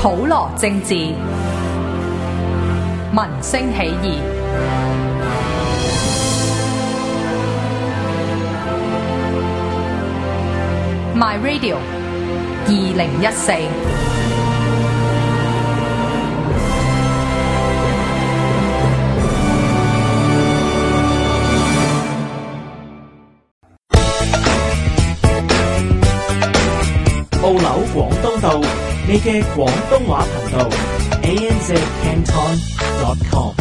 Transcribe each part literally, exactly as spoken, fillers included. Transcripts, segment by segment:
普羅政治，民聲起義。My Radio 二零一四。 澳紐廣東道，你嘅廣東話頻道 A N Z Canton dot com。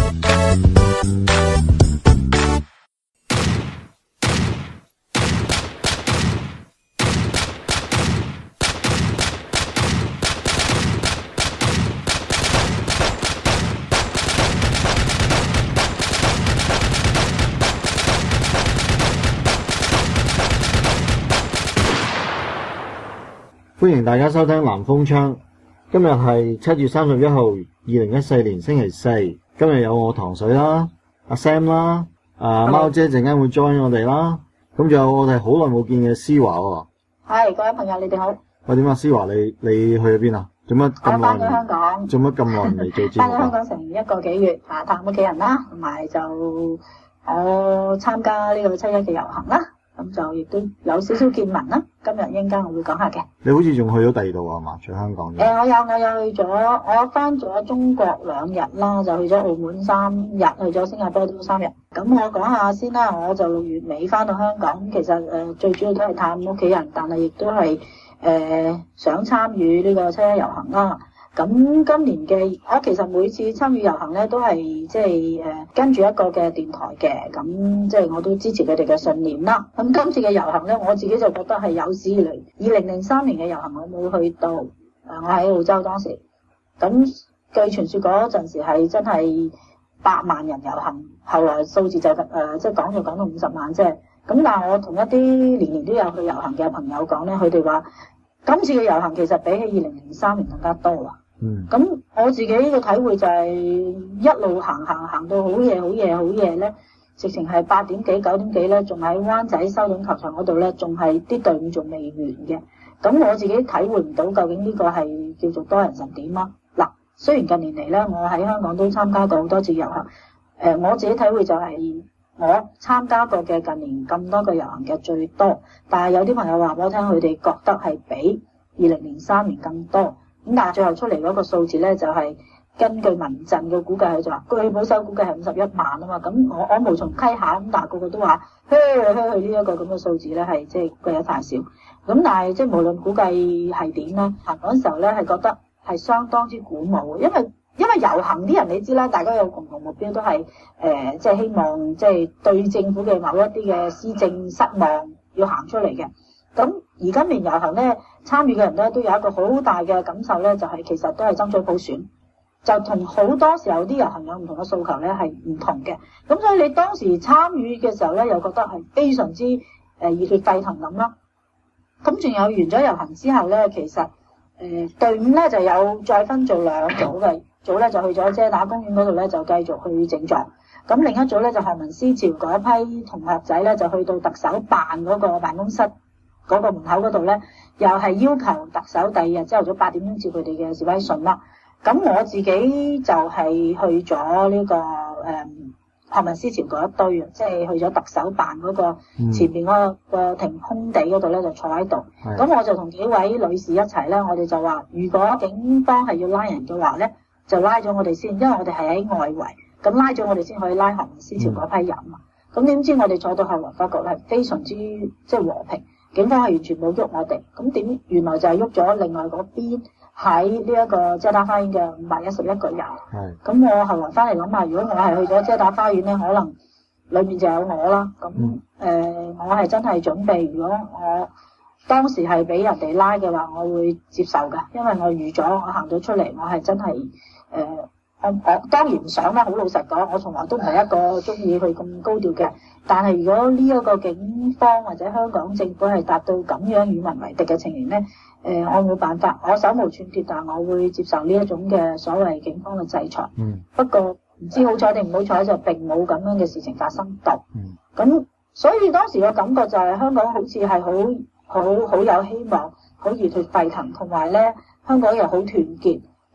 歡迎大家收聽南風窗。今日係七月三十一號，二零一四年星期四。今日有我糖水啦，阿 Sam 啦，阿貓姐陣間會 join 我哋啦。咁仲有我哋好耐冇見嘅思華喎。 係，各位朋友，你哋好。 喂，點啊？思華，你你去咗邊啊？做乜咁耐？ 我翻咗香港。做乜咁耐未做節目？ 翻咗香港成一個幾月，啊，探屋企人啦，同埋就我參加呢個七一嘅遊行啦。咁就亦都有少少見聞啦。今日應間我會講下嘅。 你好似仲去咗第二度啊嘛？除香港。 誒、呃，我有我有去咗，我翻咗中國兩日啦，就去咗澳門三日，去咗新加坡都三日。咁我講下先啦，我就六月尾翻到香港，其實誒、呃、最主要都係探屋企人，但係亦都係誒、呃、想參與呢個七一遊行啦。咁今年嘅我其實每次參與遊行咧，都係即係誒跟住一個嘅電台嘅，咁即係我都支持佢哋嘅信念啦。咁今次嘅遊行咧，我自己就覺得係有史以嚟，二零零三年嘅遊行我冇去到，誒我喺澳洲當時。咁據傳說嗰陣時係真係百萬人遊行，後來數字就誒即係講就講到五十萬啫。咁但係我同一啲年年都有去遊行嘅朋友講咧，佢哋話今次嘅遊行其實比起二零零三年更加多啊。 嗯， 咁我自己嘅體會就係一路行行行到好夜好夜好夜咧，直情係八點幾九點幾咧，仲喺灣仔修頓球場嗰度咧，仲係啲隊伍仲未完嘅。咁我自己體會唔到究竟呢個係叫做多人神點啊？嗱，雖然近年嚟咧，我喺香港都參加過好多次遊行，誒、呃，我自己體會就係我參加過嘅近年咁多個遊行嘅最多，但係有啲朋友話俾我聽，佢哋覺得係比二零零三年更多。咁但係最後出嚟嗰個數字咧，就係、是、根據民陣嘅估計，佢就話據保守估計係五十一萬啊嘛。咁我我無從稽考，咁但係個個都話，嘿嘿嘿，呢一個咁嘅數字咧係即係貴得太少。咁但係即係無論估計係點咧，行嗰陣時候咧係覺得係相當之鼓舞，因為因為遊行啲人你知啦，大家有共同目標，都係誒即係希望即係對政府嘅某一啲嘅施政失望，要行出嚟嘅。咁而今年遊行咧，參與嘅人咧都有一個好大嘅感受咧，就係、是、其實都係爭取普選，就同好多時候啲遊行有唔同嘅訴求咧係唔同嘅。咁所以你當時參與嘅時候咧，又覺得係非常之誒熱血沸騰咁啦。咁仲有完咗遊行之後咧，其實誒、呃、隊伍咧就有再分做兩組嘅，組咧就去咗遮打公園嗰度咧就繼續去整座。咁另一組咧就學民思潮嗰批同學仔咧就去到特首辦嗰個辦公室嗰個門口嗰度咧，又係要求特首第二日朝頭早八點鐘接佢哋嘅示威信啦。咁我自己就係去咗呢、這個誒、嗯、學民思潮嗰一堆啊，即係去咗特首辦嗰個前邊嗰個停空地嗰度咧，就坐喺度。咁、嗯、我就同幾位女士一齊咧，我哋就話，如果警方係要拉人嘅話咧，就拉咗我哋先，因為我哋係喺外圍，咁拉咗我哋先可以拉學民思潮嗰批人啊。咁點、嗯、知我哋坐到後來發覺係非常之即係和平。警方係完全冇喐我哋，咁點原來就係喐咗另外嗰邊喺呢一個遮打花園嘅五百一十一個人。係，咁我後來翻嚟諗下，如果我係去咗遮打花園咧，可能裏面就有我啦。咁誒、嗯呃，我係真係準備，如果我當時係俾人哋拉嘅話，我會接受㗎，因為我預咗我行到出嚟，我係真係誒、呃，我我當然唔想啦。好老實講，我從來都唔係一個中意去咁高調嘅。但係如果呢一個警方或者香港政府係達到咁樣與民為敵嘅情形咧，誒、呃，我冇辦法，我手無寸鐵，但係我會接受呢一種嘅所謂警方嘅制裁。嗯。不過唔知好彩定唔好彩，就並冇咁樣嘅事情發生到。嗯。咁所以當時嘅感覺就係香港好似係好好好有希望，好熱血沸騰，同埋咧香港又好團結。誒、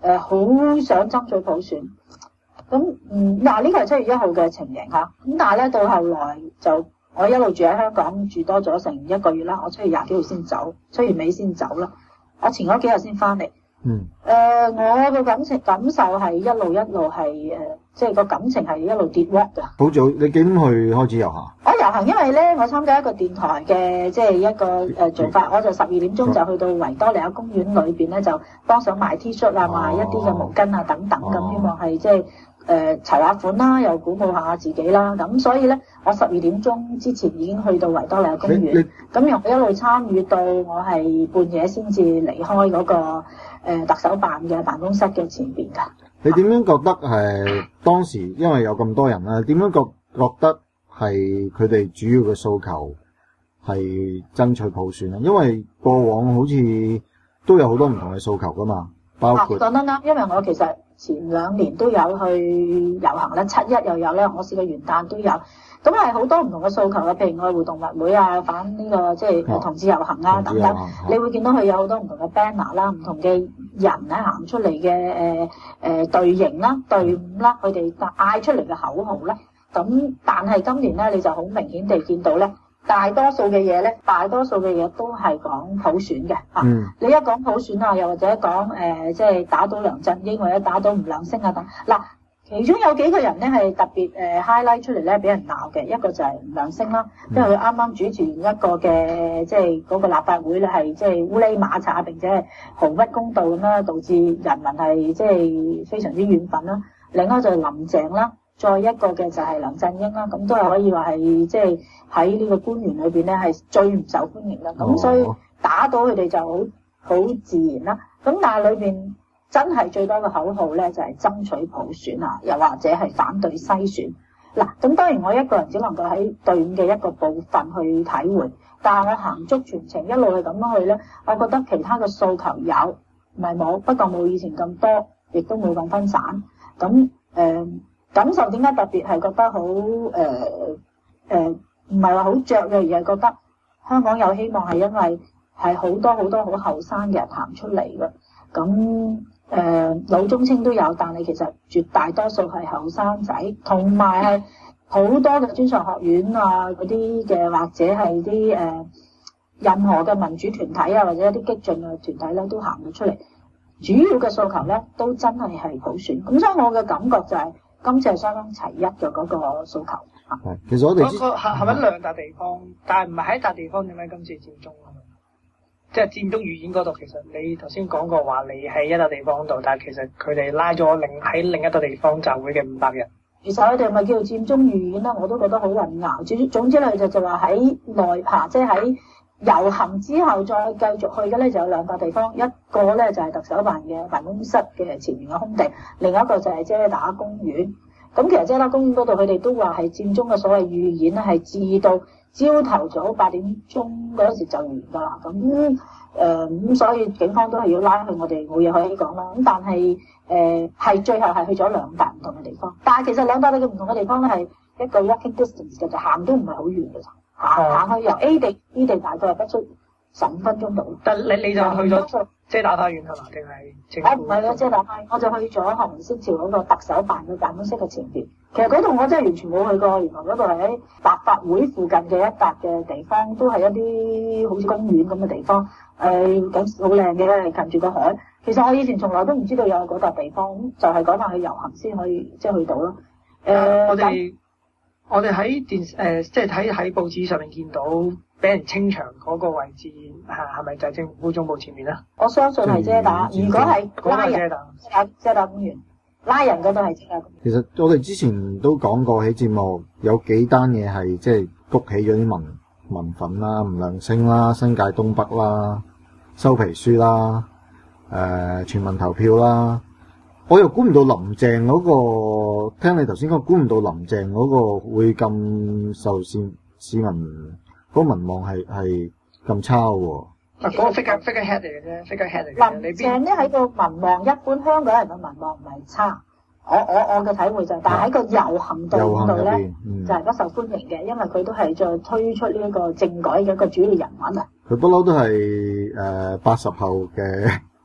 誒好想爭取普選。咁嗯嗱呢個係七月一號嘅情形嚇，咁但係咧到後來就我一路住喺香港住多咗成一個月啦，我七月廿幾號先走，七月尾先走啦，我前嗰幾日先翻嚟。 嗯。 誒、呃，我個感情感受係一路一路係誒，即係個感情係一路跌落㗎。 好早，你幾點去開始遊行？ 我遊行，因為咧我參加一個電台嘅即係一個誒做法，我就十二點鐘就去到維多利亞公園裏邊咧，就幫手賣 T 恤啊，賣一啲嘅毛巾啊等等咁，希望係即係誒籌下款啦，又鼓舞下自己啦。咁所以咧，我十二點鐘之前已經去到維多利亞公園，咁由我一路參與到我係半夜先至離開嗰個誒特首辦嘅辦公室嘅前邊㗎。 你點樣覺得係當時因為有咁多人啦，點樣覺覺得係佢哋主要嘅訴求係爭取普選咧？因為過往好似都有好多唔同嘅訴求噶嘛，包括講得啱，因為我其實前兩年都有去遊行咧，七一又有咧，我試過元旦都有，咁係好多唔同嘅訴求嘅，譬如愛護動物會啊，反呢、這個即係同志遊行啊等等，你會見到佢有好多唔同嘅 banner 啦，唔同嘅人咧行出嚟嘅誒誒隊形啦、隊伍啦，佢哋嗌出嚟嘅口號咧，咁但係今年咧你就好明顯地見到咧。大多數嘅嘢咧，大多數嘅嘢都係講普選嘅嚇。嗯、你一講普選啊，又或者講誒、呃，即係打倒梁振英或者打倒吳亮星啊等。嗱，其中有幾個人咧係特別誒 highlight 出嚟咧，俾人鬧嘅。一個就係吳亮星啦，因為佢啱啱主持完一個嘅即係嗰個立法會咧，係即係烏哩馬查並且係毫不公道咁啦，導致人民係即係非常之怨憤啦。另一個就係林鄭啦。再一個嘅就係梁振英啦，咁都係可以話係即係喺呢個官員裏邊咧係最唔受歡迎啦，咁、哦、所以打倒佢哋就好好自然啦。咁但係裏邊真係最多嘅口號咧就係、是、爭取普選啊，又或者係反對篩選。嗱，咁當然我一個人只能夠喺隊伍嘅一個部分去體會，但係我行足全程一路係咁樣去咧，我覺得其他嘅訴求有，唔係冇，不過冇以前咁多，亦都冇咁分散。咁誒。呃感受點解特別係覺得好誒誒唔係話好雀躍，而係覺得香港有希望，係因為係好多好多好後生嘅人行出嚟嘅。咁誒、呃、老中青都有，但係其實絕大多數係後生仔，同埋係好多嘅專上學院啊嗰啲嘅，或者係啲誒任何嘅民主團體啊，或者一啲激進嘅團體咧，都行到出嚟。主要嘅訴求咧，都真係係普選。咁所以我嘅感覺就係、是。今次係相當齊一嘅嗰個訴求。 係，其實我哋嗰個係係咪兩笪地方？但係唔係喺一笪地方，點解今次佔中啊？即係佔中預演嗰度，其實你頭先講過話，你喺一笪地方度，但係其實佢哋拉咗另喺另一笪地方集會嘅五百人。 其實佢哋咪叫做佔中預演啦，我都覺得好混淆。總總之咧就就話喺內嚇，即係喺遊行之後再繼續去嘅咧，就有兩笪地方，一個咧就係特首辦嘅辦公室嘅前面嘅空地，另一個就係遮打公園。咁其實遮打公園嗰度，佢哋都話係佔中嘅所謂預演咧，係至到朝頭早八點鐘嗰陣時就完㗎啦。咁誒咁，所以警方都係要拉去，我哋冇嘢可以講啦。咁但係誒係最後係去咗兩笪唔同嘅地方，但係其實兩笪嘅唔同嘅地方咧係一個 walking distance 嘅，就行都唔係好遠嘅。行行去由 A 地 B 地大概係不出十五分鐘度。 但你你就去咗遮打花園係嘛？定係？ 我唔係咯，遮打花園，我就去咗學民思潮嗰個特首辦嘅辦公室嘅前邊。其實嗰度我真係完全冇去過，原來嗰度係喺立法會附近嘅一笪嘅地方，都係一啲好似公園咁嘅地方。誒咁好靚嘅，近住個海。其實我以前從來都唔知道有嗰笪地方，就係嗰陣去遊行先可以即係去到咯。誒、呃， 我哋。我哋喺電誒、呃，即係睇喺報紙上面見到俾人清場嗰個位置，係係咪就係政府總部前面咧？ 我相信係遮打。如果係拉人，遮打遮打公園拉人嗰度係遮打公園。 其實我哋之前都講過喺節目，有幾單嘢係即係谷起咗啲民民憤啦、吳亮星啦、新界東北啦、收皮書啦、誒、呃、全民投票啦。我又估唔到林鄭嗰、那個，聽你頭先講，估唔到林鄭嗰個會咁受市市民嗰、那個民望係係咁差喎。 啊，嗰個 figure figure head 嚟嘅啫 ，figure head 嚟嘅。 林鄭咧喺個民望，一般香港人嘅民望唔係差。我我我嘅體會就係、是，但係喺個遊行隊伍度咧，嗯、就係不受歡迎嘅，因為佢都係再推出呢一個政改嘅一個主要人物啊。 佢不嬲都係誒八十後嘅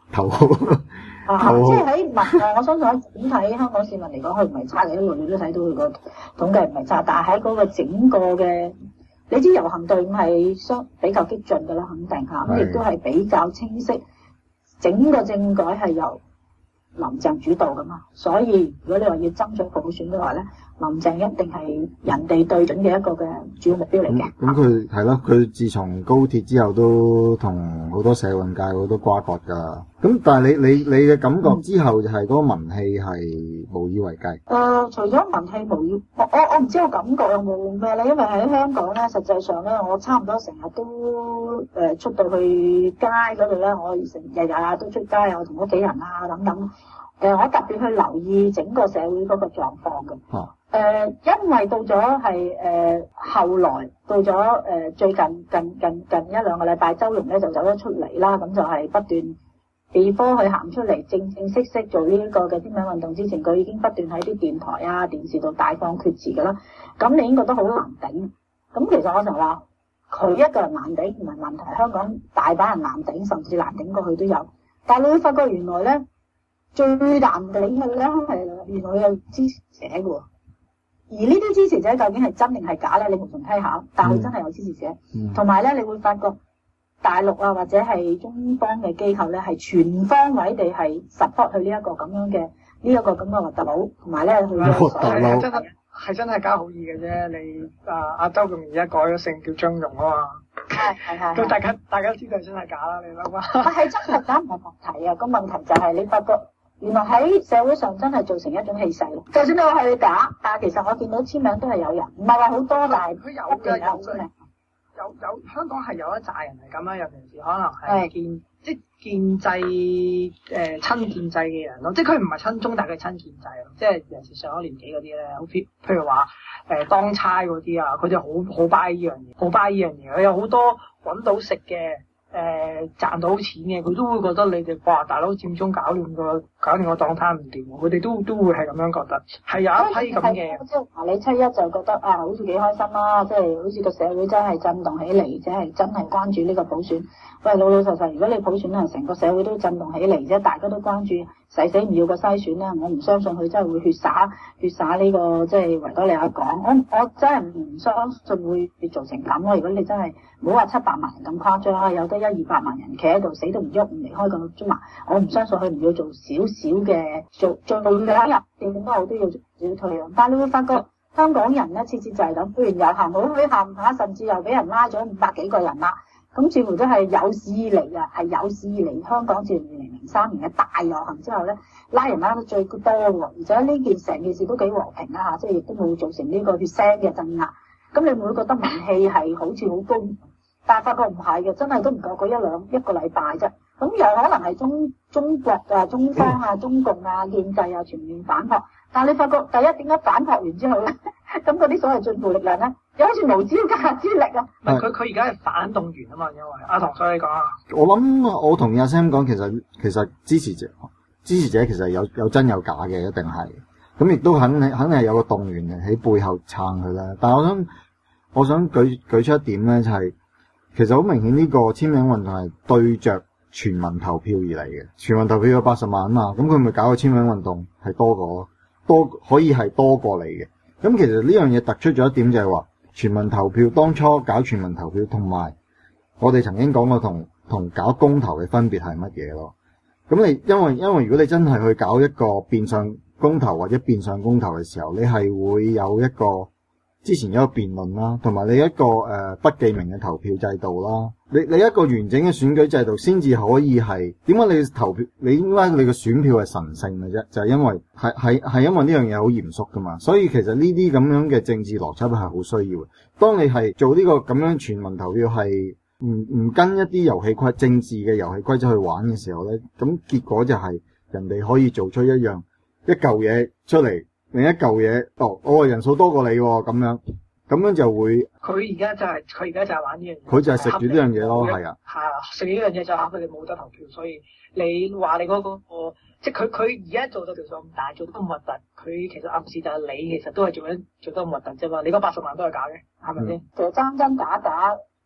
頭號。 啊，即係喺民誒，我相信喺整體香港市民嚟講，佢唔係差嘅，一路你都睇到佢個統計唔係差，但係喺嗰個整個嘅，你知遊行隊伍係相比較激進㗎啦，肯定嚇，咁亦都係比較清晰，整個政改係由林鄭主導㗎嘛，所以如果你話要爭取普選嘅話咧，林鄭一定係人哋對準嘅一個嘅主要目標嚟嘅。 咁佢係咯，佢自從高鐵之後都同好多社運界好多瓜葛㗎。咁但係你你你嘅感覺之後就係嗰個民氣係無以為繼。誒、 呃，除咗民氣無以，我我我唔知我感覺有冇咩咧，因為喺香港咧，實際上咧，我差唔多成日都誒、呃、出到去街嗰度咧，我成日日都出街，我同屋企人啊等等。誒、呃，我特別去留意整個社會嗰個狀況嘅。誒、啊呃，因為到咗係誒後來到咗誒、呃、最近近近近一兩個禮拜，周融咧就走咗出嚟啦，咁就係不斷。before 佢行出嚟正正式式做呢一個嘅簽名運動之前，佢已經不斷喺啲電台啊、電視度大放厥詞㗎啦。咁你已經覺得好難頂。咁其實我成日話佢一個人難頂唔係問題，香港大把人難頂，甚至難頂過佢都有。但係你會發覺原來咧最難頂嘅咧係原來有支持者嘅喎。而呢啲支持者究竟係真定係假咧？你無從稽考。但係佢真係有支持者，同埋咧你會發覺。大陸啊，或者係中方嘅機構咧，係全方位地係 support 佢呢一個咁樣嘅呢一個咁嘅核突佬，同埋咧佢嘅所謂係真係係真係加好意嘅啫。你啊阿周融而家改咗姓叫張融啊嘛， 係係係。 咁大家大家知道真係假啦，你諗下。 係真係假唔係問題啊，個問題就係你發覺原來喺社會上真係造成一種氣勢咯。就算你話係假，但係其實我見到簽名都係有人，唔係話好多，但係佢有嘅有嘅。有有香港係有一紮人係咁樣，尤其是可能係建是即係建制誒、呃、親建制嘅人咯，即係佢唔係親中，但係佢親建制咯，即係尤其是上咗年紀嗰啲咧，好似譬如話誒、呃、當差嗰啲啊，佢哋好好 buy 依樣嘢，好 buy 依樣嘢，佢有好多揾到食嘅。誒、呃、賺到錢嘅，佢都會覺得你哋哇大佬佔中搞亂個搞亂個檔攤唔掂，佢哋都都會係咁樣覺得，係有一批咁嘅。 即係嗱，你七一就覺得啊，好似幾開心啦，即係好似個社會真係震動起嚟，即係真係關注呢個普選。喂，老老實實，如果你普選係成個社會都震動起嚟啫，大家都關注，誓死唔要個篩選咧，我唔相信佢真係會血灑血灑呢、這個即係維多利亞港。我我真係唔相信會做成咁咯。如果你真係唔好話七百萬人咁誇張啊，有得一二百萬人企喺度死都唔喐唔離開個中環，我唔相信佢唔要做少少嘅做做嘅入點都好都要要退讓。但係你會發覺香港人咧次次就係咁，雖然遊行好墟冚下，甚至又俾人拉咗五百幾個人啦。咁似乎都係有史以嚟啊，係有史以嚟香港自二零零三年嘅大遊行之後咧，拉人拉得最多喎，而且呢件成件事都幾和平啊嚇，即係亦都冇造成呢個血腥嘅鎮壓。咁你會唔會覺得民氣係好似好高？但係發覺唔係嘅，真係都唔夠嗰一兩一個禮拜啫。咁有可能係中中國啊、中方啊、中共啊、建制啊全面反撲。但係你發覺第一點解反撲完之後咧，咁嗰啲所謂進步力量咧，又好似無招架之力啊！ 唔係佢佢而家係反動員啊嘛，因為阿唐所以講啊， 我諗我同阿 Sam 講，其實其實支持者支持者其實有有真有假嘅，一定係。咁亦都肯定肯定係有個動員嘅喺背後撐佢啦。但係我想我想舉舉出一點咧，就係、是、其實好明顯呢個簽名運動係對着全民投票而嚟嘅。全民投票有八十萬啊嘛，咁佢咪搞個簽名運動係多過多可以係多過嚟嘅。咁其實呢樣嘢突出咗一點就係話，全民投票當初搞全民投票同埋我哋曾經講過同同搞公投嘅分別係乜嘢咯？咁你因為因為如果你真係去搞一個變相公投或者變相公投嘅時候，你係會有一個之前有一個辯論啦，同埋你一個誒、呃、不記名嘅投票制度啦。你你一個完整嘅選舉制度先至可以係點解你投票？你點解你嘅選票係神聖嘅啫？就係、是、因為係係係因為呢樣嘢好嚴肅噶嘛。所以其實呢啲咁樣嘅政治邏輯係好需要嘅。當你係做呢個咁樣全民投票係唔唔跟一啲遊戲規政治嘅遊戲規則去玩嘅時候咧，咁結果就係人哋可以做出一樣一嚿嘢出嚟，另一嚿嘢哦，我人數多過你咁樣。咁樣就會， 佢而家就係佢而家就係玩呢樣嘢， 佢就係食住呢樣嘢咯，係啊， 係啊，食呢樣嘢就嚇佢哋冇得投票，所以你話你嗰、嗰個，即係佢佢而家做到條數咁大，做得咁核突，佢其實暗示就係你其實都係做緊做得咁核突啫嘛，你嗰八十萬都係假嘅，係咪先？ 其實真真假假，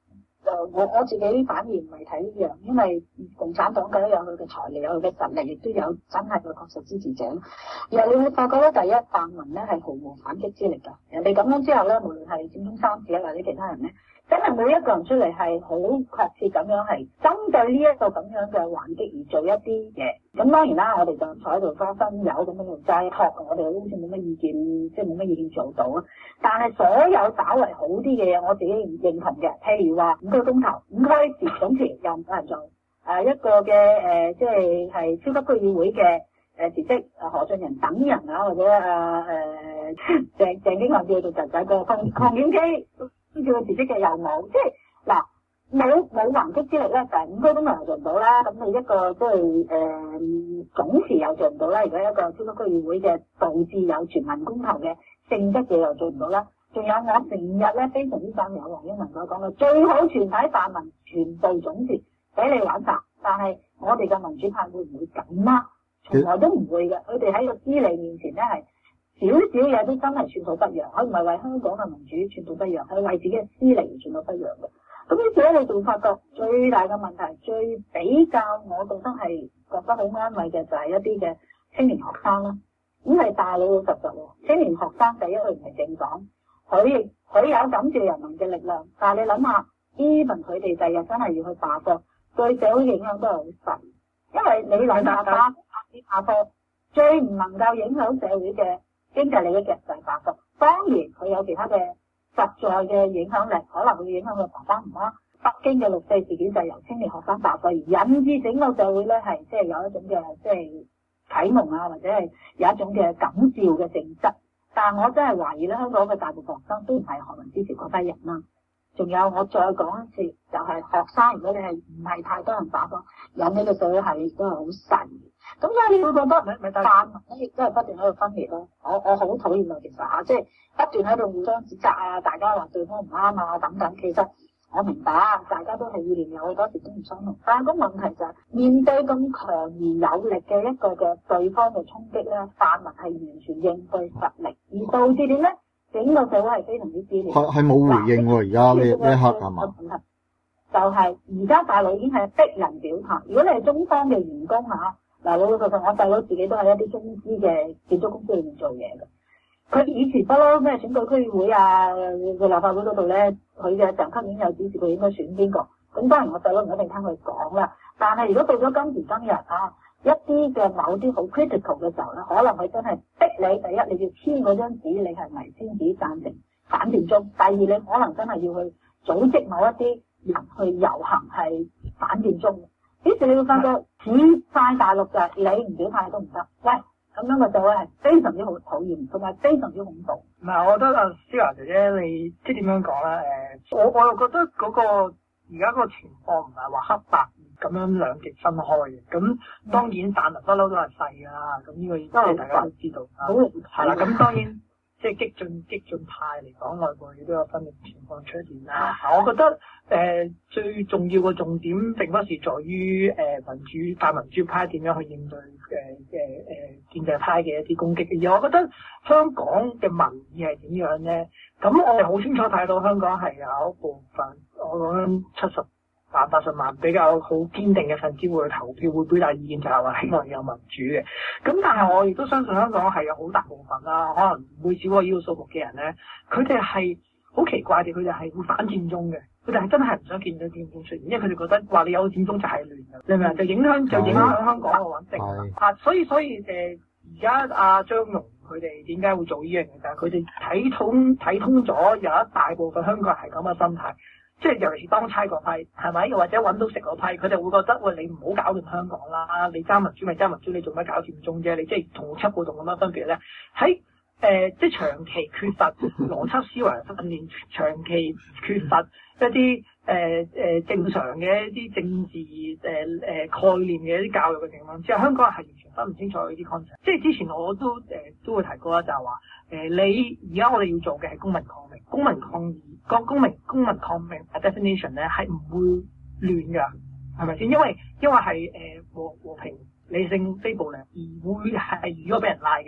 誒我我自己反而唔係睇呢樣，因為共產黨梗有佢嘅財力，有佢嘅實力，亦都有真係嘅確實支持者。然後你會發覺咧，第一泛民咧係毫無反擊之力㗎。人哋咁樣之後咧，無論係佔中三子或者其他人咧，真係每一個人出嚟係好確切咁樣係針對呢一個咁樣嘅還擊而做一啲嘢。咁當然啦，我哋就坐喺度花生油咁樣嚟齋托，我哋好似冇乜意見，即係冇乜意見做到啊。但係所有稍為好啲嘅嘢，我自己認同嘅，譬如話五區公投、五區時總辭又唔有人做，誒、呃、一個嘅誒、呃、即係係超級區議會嘅誒辭職，誒何俊仁等人啊，或者啊誒、呃、鄭鄭經翰叫做侄仔個鄺鄺永基都叫佢辭職嘅又冇，即係嗱。冇冇還擊之力咧，就係五區公投又做唔到啦。咁你一個即係誒總辭又做唔到啦。如果一個超級區議會嘅導致有全民公投嘅性質嘅又做唔到啦。仲有我成日咧非常之贊同黃英文所講嘅，最好全體泛民全部總辭俾你玩晒。但係我哋嘅民主派會唔會咁啊？從來都唔會嘅。佢哋喺個私利面前咧係少少嘢都真係寸土不讓。佢唔係為香港嘅民主寸土不讓，係為自己嘅私利而寸土不讓嘅。咁於是咧，你就會發覺最大嘅問題，最比較我覺得係覺得好安慰嘅，就係一啲嘅青年學生啦。咁係大老老實實喎，青年學生第一佢唔係政黨，佢亦佢有感召人民嘅力量。但係你諗下 even 佢哋第日真係要去罷課，對社會影響都係好細。因為你諗下罷罷課，最唔能夠影響社會嘅經濟利益嘅就係罷課。當然佢有其他嘅實在嘅影響力，可能會影響佢爸爸媽媽。北京嘅六四事件就係由青年學生罷課而引致整個社會咧係即係有一種嘅即係啟蒙啊，或者係有一種嘅感召嘅性質。但係我真係懷疑咧，香港嘅大部分學生都唔係學民支持嗰批人啦。仲有我再講一次，就係、是、學生如果你係唔係太多人罷課，引起嘅社會係都係好細。咁所以你會覺得咪咪泛民咧亦都係不斷喺度分裂咯。我我好討厭啊，其實嚇，即係不斷喺度互相指責啊，大家話對方唔啱啊等等。其實我明白，大家都係意見有好多時都唔相同。但係個問題就係、是、面對咁強而有力嘅一個嘅對方嘅衝擊咧，泛民係完全應對實力，而導致點咧？整個社會係非常之撕裂。係係冇回應喎，而家呢呢一刻係嘛？ 就係而家大陸已經係逼人表態。如果你係中方嘅員工嚇，嗱老老實實，我細佬自己都喺一啲中資嘅建築公司裏面做嘢嘅。佢以前不嬲咩選舉區議會啊，個立法會嗰度咧，佢嘅上級已經有指示佢應該選邊個。咁當然我細佬唔一定聽佢講啦。但係如果到咗今時今日啊，一啲嘅某啲好 critical 嘅時候咧，可能佢真係逼你，第一你要簽嗰張紙，你係咪先至贊成反佔中？第二你可能真係要去組織某一啲人去遊行係反佔中。於是你會發覺似晒大陸就係你唔表態都唔得。喂，咁樣嘅社會係非常之好討厭，同埋非常之恐怖。 唔係，我覺得阿思華姐姐你即係點樣講咧？誒，我我又覺得嗰個而家嗰個情況唔係話黑白咁樣兩極分開嘅。咁當然泛民不嬲都係細㗎啦。咁呢個即係大家都知道。好係啦。咁當然即係激進激進派嚟講，內部亦都有分裂情況出現啦。我覺得誒、呃、最重要嘅重點並不是在於誒、呃、民主大民主派點樣去應對誒誒誒建制派嘅一啲攻擊，而我覺得香港嘅民意係點樣咧？咁我哋好清楚睇到香港係有一部分，我講七十萬八十萬比較好堅定嘅分子會去投票，會表達意見，就係話希望有民主嘅。咁但係我亦都相信香港係有好大部分啦，可能唔會少過呢個數目嘅人咧，佢哋係好奇怪地，佢哋係會反佔中嘅。佢哋係真係唔想見到佔中出現，因為佢哋覺得話你有佔中就係亂嘅，你明唔明？就影響就影響香港嘅穩定啊！所以所以誒，而家阿張龍佢哋點解會做呢樣嘢？就係佢哋睇通睇通咗，有一大部分香港人係咁嘅心態。即係尤其是當差嗰批，係咪？又或者揾到食嗰批，佢哋會覺得喂，你唔好搞掂香港啦！你爭民主咪爭民主，你做乜搞佔中啫？你即係同七暴動咁樣分別咧？喺誒、呃，即係長期缺乏邏輯思維訓練，長期缺乏一啲誒誒正常嘅一啲政治誒誒、呃呃、概念嘅一啲教育嘅情況之下，香港人係完全分唔清楚呢啲 concept。即係之前我都誒、呃、都會提過啦，就係話誒你而家我哋要做嘅係公民抗命，公民抗議。個公民公民抗命嘅 definition 咧係唔會亂㗎，係咪先？因為因為係誒和和平理性非暴力，而會係如果俾人拉嘅，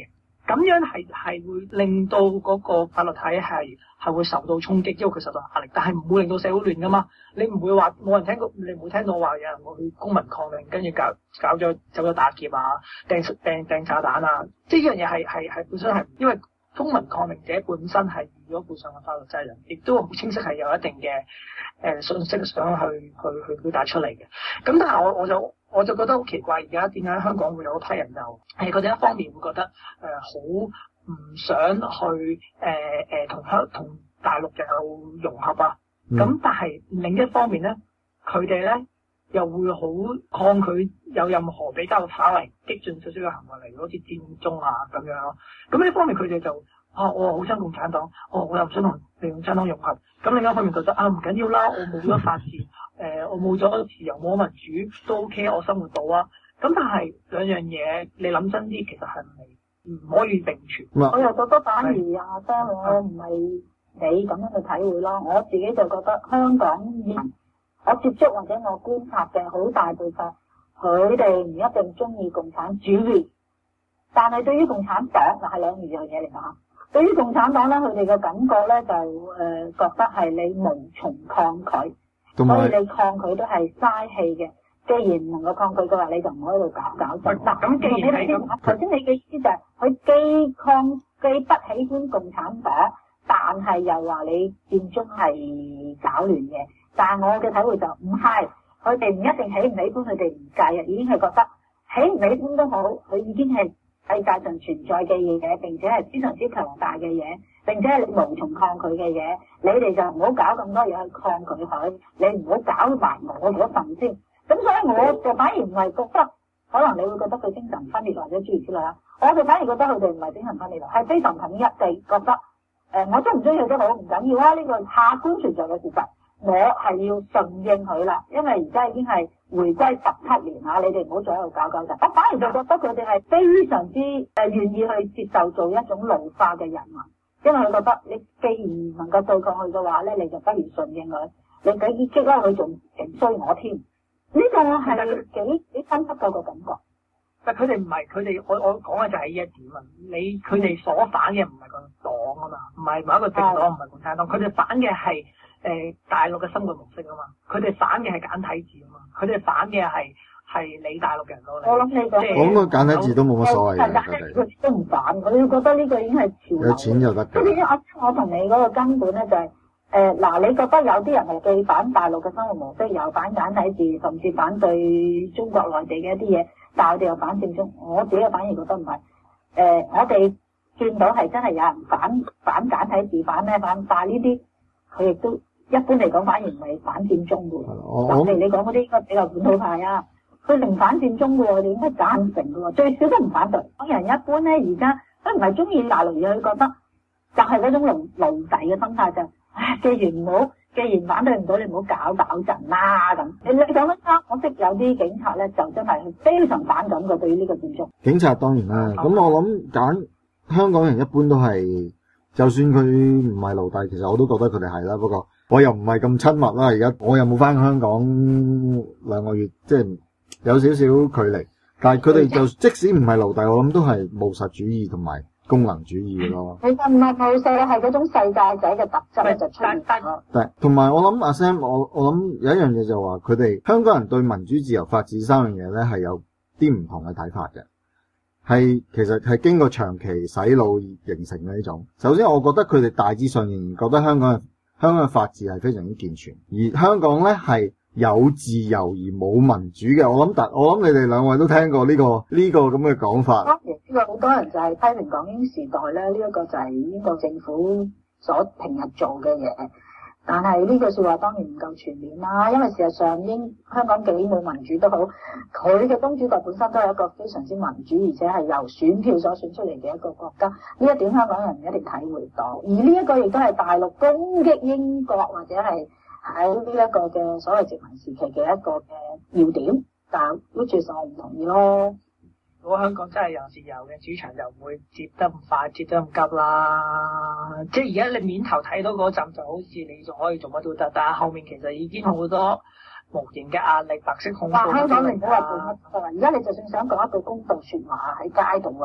咁樣係係會令到嗰個法律體系係會受到衝擊，因為佢受到壓力，但係唔會令到社會亂噶嘛。你唔會話冇人聽過，你唔會聽到話有人會去公民抗命，跟住搞搞咗走咗打劫啊，掟掟掟炸彈啊，即係呢樣嘢係係係本身係因為公民抗命者本身係預咗負上嘅法律責任，亦都好清晰係有一定嘅誒、呃、信息想去去去表達出嚟嘅。咁但係我我就我就覺得好奇怪，而家點解香港會有一批人就係佢哋一方面會覺得誒好唔想去誒誒同香同大陸有融合啊，咁、嗯、但係另一方面咧，佢哋咧又會好抗拒有任何比較稍為激進少少嘅行為，例如好似佔中啊咁樣咯。咁呢方面佢哋就啊，我好憎共產黨，我我又唔想同共產黨融合。咁另一方面覺得啊，唔緊要啦，我冇咗法治，誒、呃、我冇咗自由冇民主都 OK， 我生活到啊。咁但係兩樣嘢你諗真啲，其實係唔唔可以並存。 我又覺得反而阿 Sam 我唔係你咁樣嘅體會咯，我自己就覺得香港人，我接觸或者我觀察嘅好大部分，佢哋唔一定中意共產主義，但係對於共產黨就係兩樣嘢嚟㗎嚇。對於共產黨咧，佢哋嘅感覺咧就誒、呃、覺得係你無從抗拒，所以你抗拒都係嘥氣嘅。既然唔能夠抗拒嘅話，你就唔可以喺度搞搞震。嗱，咁既然係咁，頭先你嘅意思就係、是、佢既抗既不喜歡共產黨，但係又話你佔中係搞亂嘅。但係我嘅體會就唔係，佢哋唔一定喜唔喜歡，佢哋唔介意，已經係覺得喜唔喜歡都好，佢已經係世界上存在嘅嘢，並且係非常之強大嘅嘢，並且係你無從抗拒嘅嘢。你哋就唔好搞咁多嘢去抗拒佢，你唔好搞埋我嗰份先。咁所以我就反而唔係覺得，可能你會覺得佢精神分裂或者諸如此類啦。我就反而覺得佢哋唔係精神分裂，係非常統一地覺得，誒、呃，我中唔中意佢都好唔緊要啊！呢、這個客觀存在嘅事實，我係要順應佢啦。因為而家已經係回歸十七年啦，你哋唔好再喺度搞搞震。我反而就覺得佢哋係非常之誒願意去接受做一種奴化嘅人民，因為佢覺得你既然唔能夠對抗佢嘅話咧，你就不如順應佢。你幾激啦，佢仲勁衰我添。呢個係幾幾深刻嘅個感覺。 但佢哋唔係，佢哋我我講嘅就係呢一點啊！你佢哋所反嘅唔係個黨啊嘛，唔係某一個政黨，唔係共產黨，佢哋反嘅係誒大陸嘅生活模式啊嘛，佢哋反嘅係簡體字啊嘛，佢哋反嘅係係你大陸人咯。 我諗你講， 即係我諗個簡體字都冇乜所謂嘅， 佢都唔反，佢覺得呢個已經係潮流。 有錢就得嘅。 即係我我同你嗰個根本咧就係、是。誒，嗱、呃，你覺得有啲人係既反大陸嘅生活模式，又反簡體字，甚至反對中國內地嘅一啲嘢，但係我哋又反佔中。我自己反而覺得唔係。誒、呃，我哋見到係真係有人反反簡體字，反咩反，但係呢啲佢亦都一般嚟講反而唔係反佔中嘅。我哋你講嗰啲應該比較本土派啊，佢唔反佔中嘅，我哋應該贊成嘅，最少都唔反對。港人一般咧，而家都唔係中意大陸嘢，佢覺得就係嗰種奴奴隸嘅心態就。唉，既然唔好，既然反對唔到，你唔好搞搞震啦咁。你你講得啱，我識有啲警察咧，就真係非常反感嘅對於呢個佔中。 警察當然啦，咁、嗯、我諗揀香港人一般都係，就算佢唔係奴隸，其實我都覺得佢哋係啦。不過我又唔係咁親密啦，而家我又冇翻香港兩個月，即係有少少距離。但係佢哋就即使唔係奴隸，我諗都係務實主義同埋功能主義嘅咯， 其實唔係冇錯，係嗰種世界仔嘅特質咧就出現咗。 但同埋我諗阿 Sam，我我諗有一樣嘢就話佢哋香港人對民主、自由、法治三樣嘢咧係有啲唔同嘅睇法嘅，係其實係經過長期洗腦形成嘅呢種。首先，我覺得佢哋大致上仍然覺得香港嘅香港嘅法治係非常之健全，而香港咧係有自由而冇民主嘅。我諗但我諗你哋兩位都聽過呢、這個呢、這個咁嘅講法。 當然，呢個好多人就係批評港英時代咧，呢、這、一個就係英國政府所平日做嘅嘢。但係呢句說話當然唔夠全面啦，因為事實上英香港幾冇民主都好，佢嘅東主國本身都係一個非常之民主，而且係由選票所選出嚟嘅一個國家。呢一點香港人唔一定體會到，而呢一個亦都係大陸攻擊英國或者係喺呢一個嘅所謂殖民時期嘅一個嘅要點，但係 which is 我唔同意咯。 如果香港真係有自由嘅主場，就唔會接得咁快，接得咁急啦。即係而家你面頭睇到嗰陣，就好似你仲可以做乜都得，但係後面其實已經好多無形嘅壓力、白色恐怖。但香港你唔好話做乜得啦，而家你就算想講一句公道説話喺街度啊，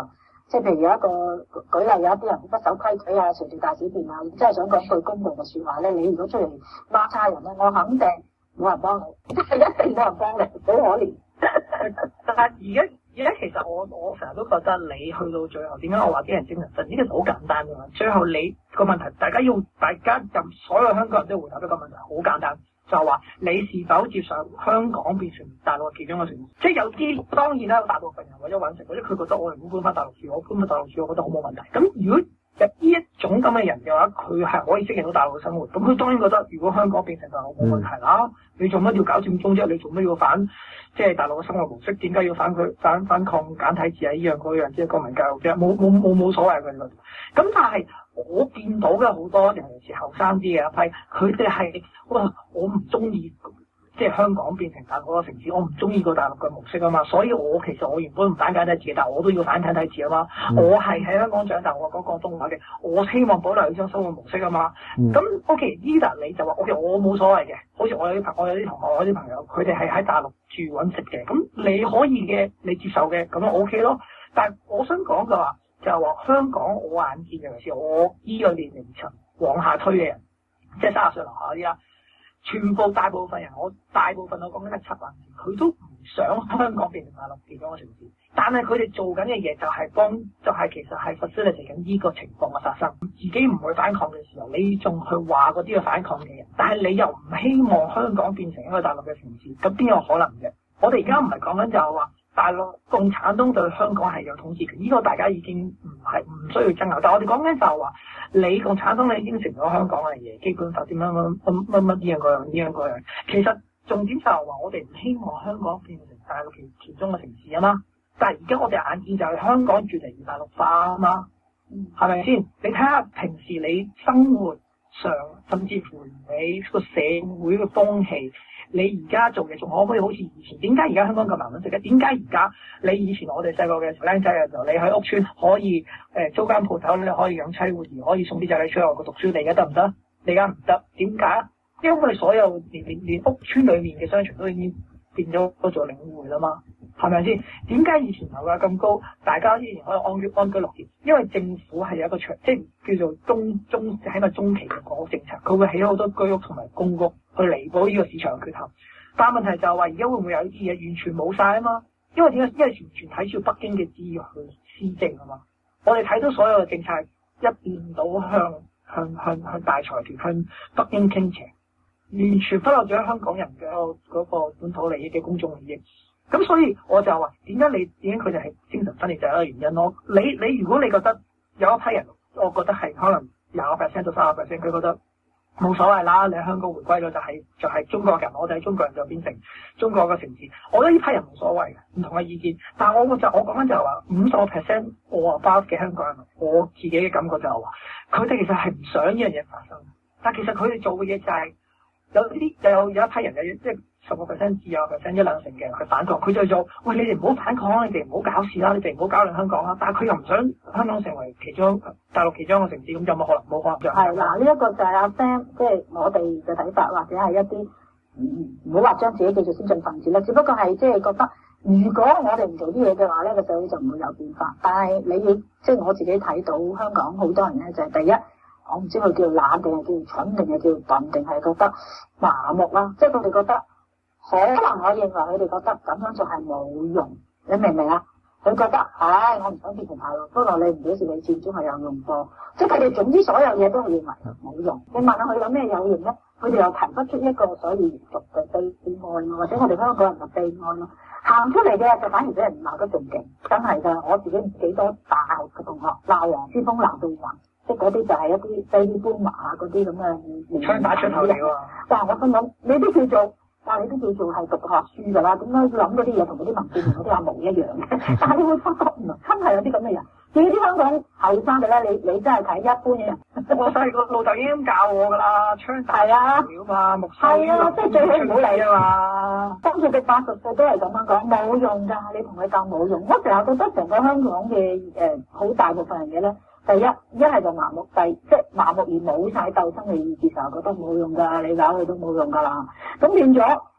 即係譬如有一個舉例，有一啲人不守規矩啊，隨地大小便啊，真係想講句公道嘅説話咧，你如果出嚟孖叉人咧，我肯定冇人幫你，真係一定冇人幫你，好可憐。 但係而家而家其實我我成日都覺得你去到最後，點解我話啲人精神分裂？呢個好簡單㗎嘛。最後你個問題，大家要大家就所有香港人都回答一個問題，好簡單。就係話你是否接受香港變成大陸嘅其中一個城市？即係有啲當然啦，大部分人為咗揾食，或者佢覺得我唔搬翻大陸住，我搬翻大陸住，我覺得好冇問題。咁如果有呢一種咁嘅人嘅話，佢係可以適應到大陸嘅生活。咁佢當然覺得，如果香港變成大陸冇問題啦，你做乜要搞佔中啫？你做乜要反即係大陸嘅生活模式？點解要反佢反反抗簡體字啊？依樣嗰樣即係國民教育啫，冇冇冇冇所謂嘅佢。咁但係我見到嘅好多尤其是後生啲嘅一批，佢哋係哇，我唔中意即係香港變成大陸個城市，我唔中意個大陸嘅模式啊嘛，所以我其實我原本唔反簡體字嘅，但係我都要反簡體字啊嘛。嗯、我係喺香港長大，我講廣東話嘅，我希望保留呢種生活模式啊嘛。咁、嗯、OK，Eda 你就話 OK，我冇所謂嘅，好似我有啲朋，我有啲同學，我有啲朋友，佢哋係喺大陸住揾食嘅，咁你可以嘅，你接受嘅，咁就 OK 咯。但係我想講嘅話，就係話香港我眼見尤其是我依個年齡層往下推嘅人，即係三十歲樓下嗰啲啦，全部大部分人，我大部分我講緊係七萬人，佢都唔想香港變成大陸其中一個城市，但係佢哋做緊嘅嘢就係幫，就係、是、其實係 facilitate 緊呢個情況嘅發生。自己唔會反抗嘅時候，你仲去話嗰啲嘅反抗嘅人，但係你又唔希望香港變成一個大陸嘅城市，咁邊有可能嘅？我哋而家唔係講緊就係話。大陸共產黨對香港係有統治權，呢、這個大家已經唔係唔需要爭拗。但係我哋講緊就係話，你共產黨你應承咗香港嘅嘢，基本法點樣乜乜乜乜呢樣嗰樣呢樣嗰樣。其實重點就係話，我哋唔希望香港變成大陸其其中嘅城市啊嘛。但係而家我哋眼見就係香港越嚟越大陸化啊嘛，係咪先？你睇下平時你生活上，甚至乎你個社會嘅風氣。你而家做嘢仲可唔可以好似以前？點解而家香港咁難揾食嘅？點解而家你以前我哋細個嘅時候僆仔嘅時候，你喺屋村可以誒、呃、租間鋪頭，你可以養妻活兒，可以送啲仔女出去外國讀書，你而家得唔得？你而家唔得，點解？因為我哋所有連連連屋村裡面嘅商場都已經變咗做領匯啦嘛，係咪先？點解以前樓價咁高，大家依然可以安居安居樂業？因為政府係有一個長，即係叫做中中喺個中期嘅房屋政策，佢會起好多居屋同埋公屋去彌補呢個市場嘅缺陷。但係問題就係話，而家會唔會有啲嘢完全冇晒啊嘛？因為點解？因為完全睇住北京嘅資源去施政啊嘛。我哋睇到所有嘅政策一面倒向向向向大財團向北京傾斜。完全忽略咗香港人嘅嗰個本土利益嘅公眾利益，咁所以我就話點解你點解佢哋係精神分裂就係一個原因咯。你你如果你覺得有一批人，我覺得係可能廿個 percent 到三十 percent，佢覺得冇所謂啦，你喺香港回歸咗就係、是、就係、是、中國人，我哋係中國人就變成中國嘅城市。我覺得呢批人冇所謂嘅，唔同嘅意見。但係我就我講緊就係話五十個 percent 我包嘅香港人，我自己嘅感覺就係話，佢哋其實係唔想呢樣嘢發生，但其實佢哋做嘅嘢就係、是。有啲又有有一批人有即係十個 percent 至廿個 percent 一兩成嘅人去反抗，佢就做喂，你哋唔好反抗，你哋唔好搞事啦，你哋唔好搞亂香港啦。但係佢又唔想香港成為其中大陸其中一個城市，咁有冇可能？冇可能。 係嗱，呢一個就係阿 Sam，即係我哋嘅睇法，或者係一啲唔好話將自己叫做先進分子啦，只不過係即係覺得，如果我哋唔做啲嘢嘅話咧，個社會就唔會有變化。但係你要即係我自己睇到香港好多人咧，就係、是、第一。我唔知佢叫懶定係叫蠢定係叫笨定係覺得麻木啦，即係佢哋覺得可能我認為佢哋覺得咁樣做係冇用，你明唔明啊？佢覺得唉，我唔想變成大陸，不過你唔表示你始終係有用噃，即係佢哋總之所有嘢都係認為冇用。你問下佢有咩有用咧？佢哋又提不出一個所以延續嘅悲哀咯，或者我哋香港人嘅悲哀咯。行出嚟嘅就反而俾人鬧得仲勁，真係㗎！我自己幾多大學嘅同學鬧黃之鋒鬧到暈。即係嗰啲就係一啲 baby boomer 啊，嗰啲咁嘅槍打出頭鳥啊！ 但係我心諗，你都叫做，但係你都叫做係讀學書㗎啦，點解諗嗰啲嘢同嗰啲民建聯嗰啲阿毛一樣嘅？但係你會發覺唔係真係有啲咁嘅人。至於啲香港後生嘅咧，你你真係睇一般嘅人。 我細個老豆已經咁教我㗎啦，槍打出頭鳥嘛，木須。係啊，即係最好唔好理啊嘛。當佢哋八十歲都係咁樣講，冇用㗎，你同佢教冇用。我成日覺得成個香港嘅誒好大部分人嘅咧。第一，一係就麻木，第即係麻木而冇晒鬥爭嘅意志，就覺得冇用㗎，你搞佢都冇用㗎啦。咁變咗，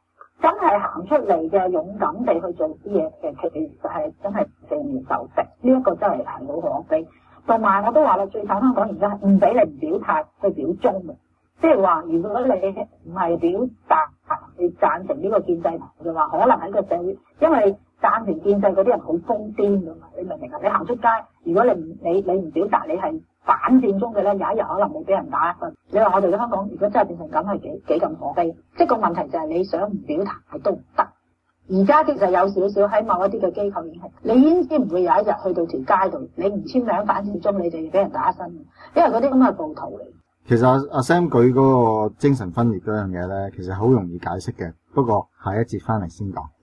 真係行出嚟嘅勇敢地去做啲嘢嘅，其實係真係四面受敵，呢、這、一個真係係好可悲。同埋我都話啦，最慘香港而家係唔俾你唔表態去表忠嘅，即係話如果你唔係表達你贊成呢個建制派嘅話，可能喺個社會，因為贊成建制嗰啲人好瘋癲㗎嘛，你明唔明啊？你行出街，如果你唔你你唔表達你係反佔中嘅咧，有一日可能會俾人打一分。你話我哋嘅香港如果真係變成咁，係幾幾咁可悲？即係個問題就係你想唔表態都唔得。而家其實有少少喺某一啲嘅機構已經係，你已經唔會有一日去到條街度，你唔簽名反佔中，你就要俾人打一身，因為嗰啲咁嘅暴徒嚟。 其實阿阿 Sam 舉嗰個精神分裂嗰樣嘢咧，其實好容易解釋嘅，不過下一節翻嚟先講。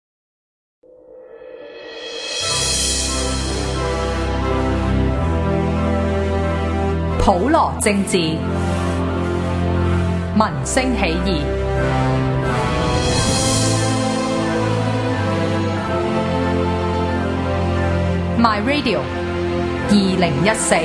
普羅政治，民聲起義。My Radio 二零一四。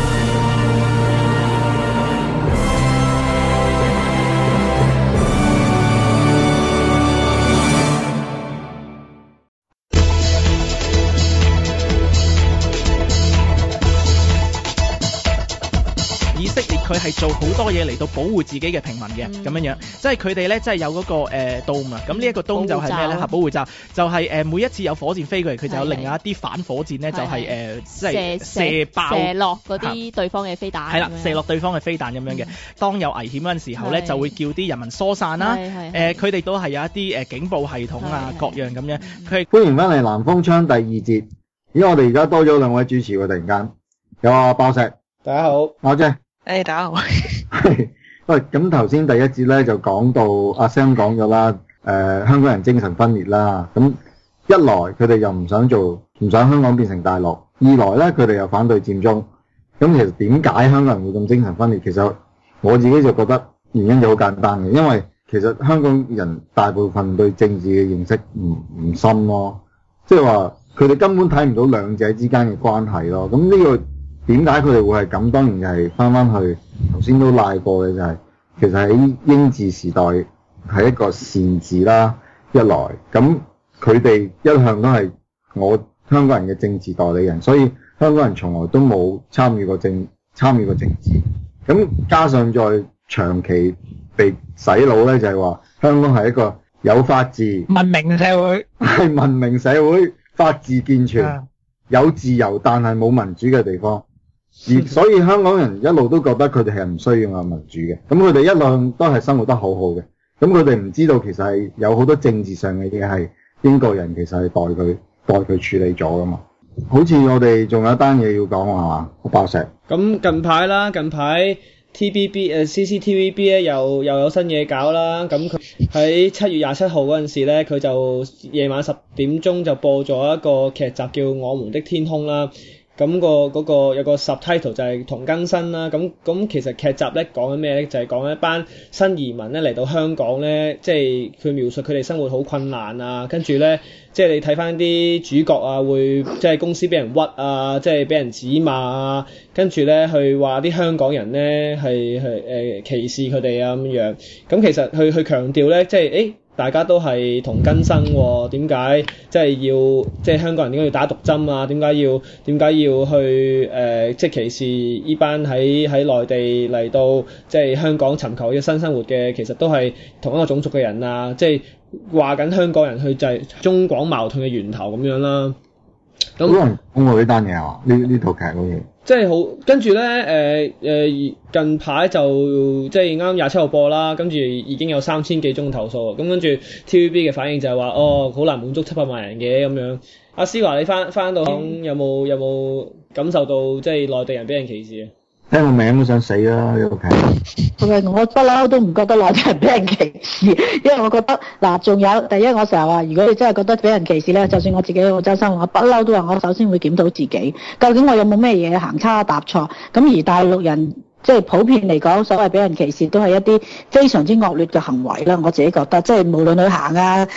佢係做好多嘢嚟到保護自己嘅平民嘅咁樣樣，即係佢哋咧，即係有嗰個誒 dome 啊。咁呢一個 dome就係咩咧？嚇，保護罩就係誒每一次有火箭飛過嚟，佢就有另外一啲反火箭咧，就係誒即係射爆射落嗰啲對方嘅飛彈。係啦， 射落對方嘅飛彈咁樣嘅。當有危險嗰陣時候咧，就會叫啲人民疏散啦。誒，佢哋都係有一啲誒警報系統啊，各樣咁樣。佢歡迎翻嚟南風窗第二節。咦，我哋而家多咗兩位主持喎，突然間有阿爆石， 大家好， 阿姐。 誒，大家好。 喂，咁頭先第一節咧就講到阿 Sam 講咗啦，誒、呃、香港人精神分裂啦。咁一來佢哋又唔想做，唔想香港變成大陸；二來咧佢哋又反對佔中。咁其實點解香港人會咁精神分裂？其實我自己就覺得原因就好簡單嘅，因為其實香港人大部分對政治嘅認識唔唔深咯，即係話佢哋根本睇唔到兩者之間嘅關係咯。咁呢、這個點解佢哋會係咁？當然就係翻翻去頭先都賴過嘅，就係、是、其實喺英治時代係一個善治啦。一來咁佢哋一向都係我香港人嘅政治代理人，所以香港人從來都冇參與過政參與過政治。咁加上再長期被洗腦咧，就係話香港係一個有法治、 文明社會， 係文明社會、法治健全、有自由但係冇民主嘅地方。而所以香港人一路都覺得佢哋係唔需要有民主嘅，咁佢哋一路都係生活得好好嘅，咁佢哋唔知道其實係有好多政治上嘅嘢係英國人其實係代佢代佢處理咗噶嘛。好似我哋仲有一單嘢要講話嘛，我爆石。 咁近排啦，近排 T V B 誒 C C T V B 咧又又有新嘢搞啦。咁佢喺七月廿七號嗰陣時咧，佢就夜晚十點鐘就播咗一個劇集叫《我們的天空》啦。咁、那個嗰、那個有個 subtitle 就係同更新啦。咁咁其實劇集咧講緊咩咧？就係、是、講一班新移民咧嚟到香港咧，即係佢描述佢哋生活好困難啊。跟住咧，即係你睇翻啲主角啊，會即係公司俾人屈啊，即係俾人指罵啊。跟住咧，去話啲香港人咧係係誒歧視佢哋啊咁樣。咁其實去去強調咧，即係誒。大家都係同根生喎，點解即係要即係香港人點解要打毒針啊？點解要點解要去誒、呃、即係歧視依班喺喺內地嚟到即係香港尋求嘅新生活嘅，其實都係同一個種族嘅人啊！即係話緊香港人去就係中港矛盾嘅源頭咁樣啦。咁好人講過呢單嘢啊？呢呢套劇嗰嘢。 即係好，跟住咧，誒、呃、誒、呃，近排就即係啱廿七號播啦，跟住已經有三千幾宗投訴，咁跟住 T V B 嘅反應就係話，哦，好難滿足七百萬人嘅咁樣。阿思華，你翻翻到有冇有冇感受到即係內地人俾人歧視啊？ 聽個名都想死啦！呢個劇， 其實我不嬲都唔覺得內地人俾人歧視，因為我覺得嗱，仲有第一，我成日話，如果你真係覺得俾人歧視咧，就算我自己喺澳洲生活，我不嬲都話，我首先會檢討自己，究竟我有冇咩嘢行差踏錯？咁而大陸人即係普遍嚟講，所謂俾人歧視都係一啲非常之惡劣嘅行為啦。我自己覺得，即係無論佢行啊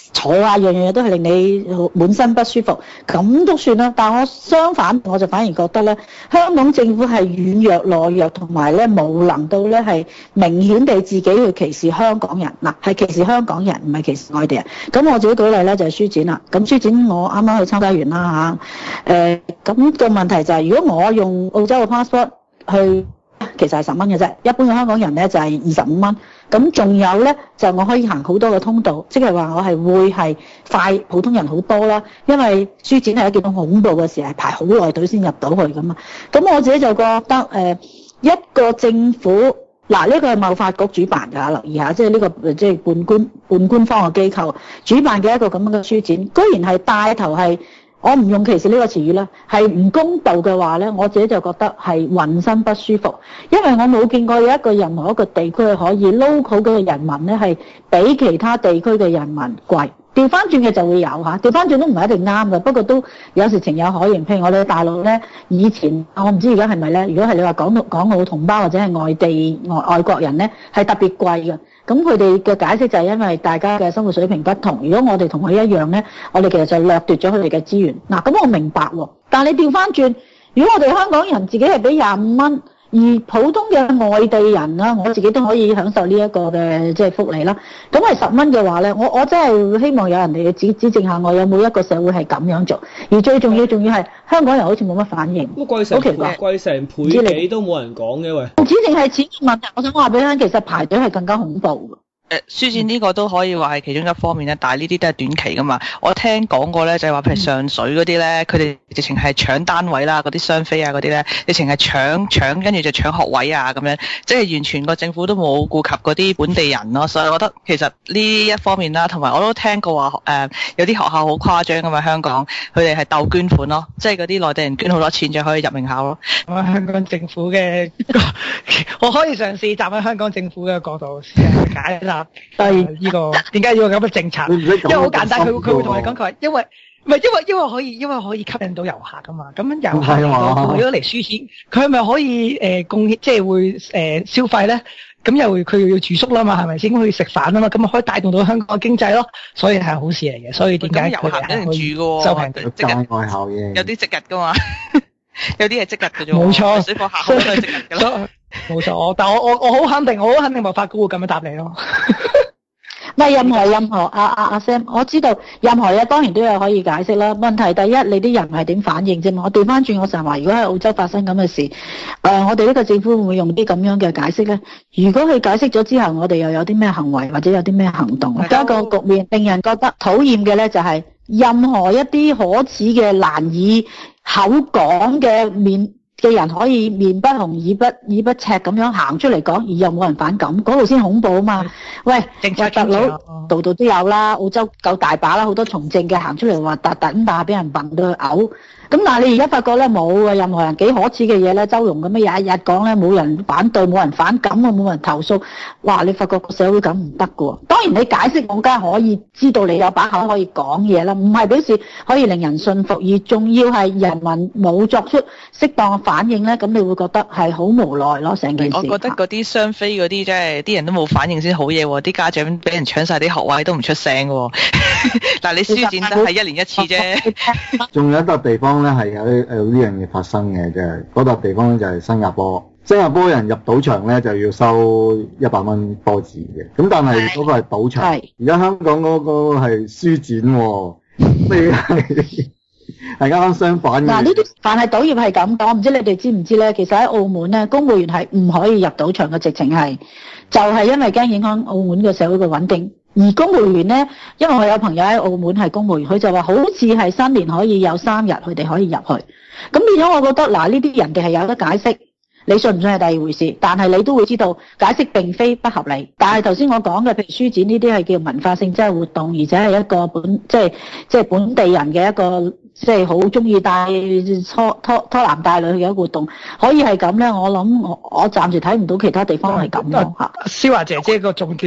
坐啊，樣樣嘢都係令你滿身不舒服，咁都算啦。但我相反，我就反而覺得咧，香港政府係軟弱懦弱，同埋咧無能到咧係明顯地自己去歧視香港人。嗱，係歧視香港人，唔係歧視外地人。咁我自己舉例咧就係書展啦。咁書展我啱啱去參加完啦嚇。誒，咁個問題就係，如果我用澳洲嘅 passport 去，其實係十蚊嘅啫。一般嘅香港人咧就係二十五蚊。咁仲有咧，就我可以行好多個通道，即係話我係會係快普通人好多啦。因為書展係一件好恐怖嘅事，係排好耐隊先入到去噶嘛。咁我自己就覺得誒、呃，一個政府嗱，呢、這個係貿發局主辦㗎，留意下，即係呢個即係半官半官方嘅機構主辦嘅一個咁樣嘅書展，居然係帶頭係。我唔用歧視呢個詞語啦，係唔公道嘅話咧，我自己就覺得係渾身不舒服，因為我冇見過有一個任何一個地區係可以 local 嘅人民咧係比其他地區嘅人民貴。調翻轉嘅就會有嚇，調翻轉都唔係一定啱嘅，不過都有時情有可原。譬如我哋大陸咧，以前我唔知而家係咪咧，如果係你話港澳港澳同胞或者係外地外外國人咧，係特別貴嘅。咁佢哋嘅解釋就係因為大家嘅生活水平不同，如果我哋同佢一樣咧，我哋其實就掠奪咗佢哋嘅資源。嗱，咁我明白喎，但係你調翻轉，如果我哋香港人自己係俾廿五蚊，而普通嘅外地人啦，我自己都可以享受呢一個嘅即係福利啦。咁係十蚊嘅話咧，我我真係希望有人哋指指正下我有冇一個社會係咁樣做。而最重要仲要係香港人好似冇乜反應，好奇怪， 貴成倍幾都冇人講嘅喂。 唔止淨係錢嘅問題，我想話俾你聽，其實排隊係更加恐怖嘅。 誒，書展呢個都可以話係其中一方面咧，但係呢啲都係短期噶嘛。我聽講過咧，就係話譬如上水嗰啲咧，佢哋直情係搶單位啦，嗰啲雙飛啊嗰啲咧，直情係搶搶，跟住就搶學位啊咁樣，即係完全個政府都冇顧及嗰啲本地人咯。所以我覺得其實呢一方面啦，同埋我都聽過話誒、呃，有啲學校好誇張噶嘛，香港佢哋係鬥捐款咯，即係嗰啲內地人捐好多錢就可以入名校咯。 咁啊，香港政府嘅，我可以嘗試站喺香港政府嘅角度試下解啦。但係呢個點解要有咁嘅政策？因為好簡單，佢佢會同你講，佢話因為唔係因為因為可以因為可以吸引到遊客噶嘛。咁樣遊客嚟咗嚟書展，佢係咪可以誒貢獻即係會誒、呃、消費咧？咁又佢要住宿啦嘛，係咪先可以食飯啊嘛？咁啊可以帶動到香港嘅經濟咯。所以係好事嚟嘅。所以點解遊客一定住嘅喎？ 收平即日有啲即日噶嘛，有啲係即日嘅啫。 冇錯， 水貨客好多係即日嘅啦。 冇錯，但我我我好肯定，我好肯定貿發局會咁樣答你咯。 唔係任何任何阿阿阿 Sam，我知道任何嘢當然都有可以解釋啦。問題第一，你啲人係點反應啫嘛？我調翻轉，我成日話，如果喺澳洲發生咁嘅事，誒、呃，我哋呢個政府會唔會用啲咁樣嘅解釋咧？如果佢解釋咗之後，我哋又有啲咩行為或者有啲咩行動？第一個局面令人覺得討厭嘅咧，就係任何一啲可恥嘅難以口講嘅面嘅人可以面不紅耳不耳不赤咁樣行出嚟講，而又冇人反感，嗰度先恐怖啊嘛！喂，話特佬度度都有啦，澳洲夠大把啦，好多從政嘅行出嚟話突突咁，但係俾人笨到去嘔。咁但係你而家發覺咧冇啊，任何人幾可恥嘅嘢咧，周融咁樣日日講咧，冇人反對，冇人反感啊，冇人投訴。哇！你發覺個社會咁唔得㗎喎。當然你解釋我梗係可以知道你有把口可以講嘢啦，唔係表示可以令人信服，而仲要係人民冇作出適當嘅反應咧，咁你會覺得係好無奈咯，成件事。 我覺得嗰啲雙非嗰啲即係啲人都冇反應先好嘢喎，啲家長俾人搶晒啲學位都唔出聲喎。但係你書展都係一年一次啫。 仲有一笪地方咧係有有呢樣嘢發生嘅，就係嗰笪地方就係新加坡。新加坡人入賭場咧就要收一百蚊波子嘅，咁但係嗰個係賭場。而家香港嗰個係書展喎，咩係？係啱啱相反嘅。嗱，呢啲凡係賭業係咁講，我唔知你哋知唔知咧？其實喺澳門咧，公務員係唔可以入賭場嘅，直情係就係、是、因為驚影響澳門嘅社會嘅穩定。而公務員咧，因為我有朋友喺澳門係公務員，佢就話好似係新年可以有三日，佢哋可以入去。咁變咗，我覺得嗱，呢啲人哋係有得解釋，你信唔信係第二回事。但係你都會知道解釋並非不合理。但係頭先我講嘅，譬如書展呢啲係叫文化性質嘅活動，而且係一個本即係即係本地人嘅一個。即係好中意帶拖拖拖男帶女嘅一個活動，可以係咁咧。我諗我我暫時睇唔到其他地方係咁咯嚇。 蕭華姐姐個重點係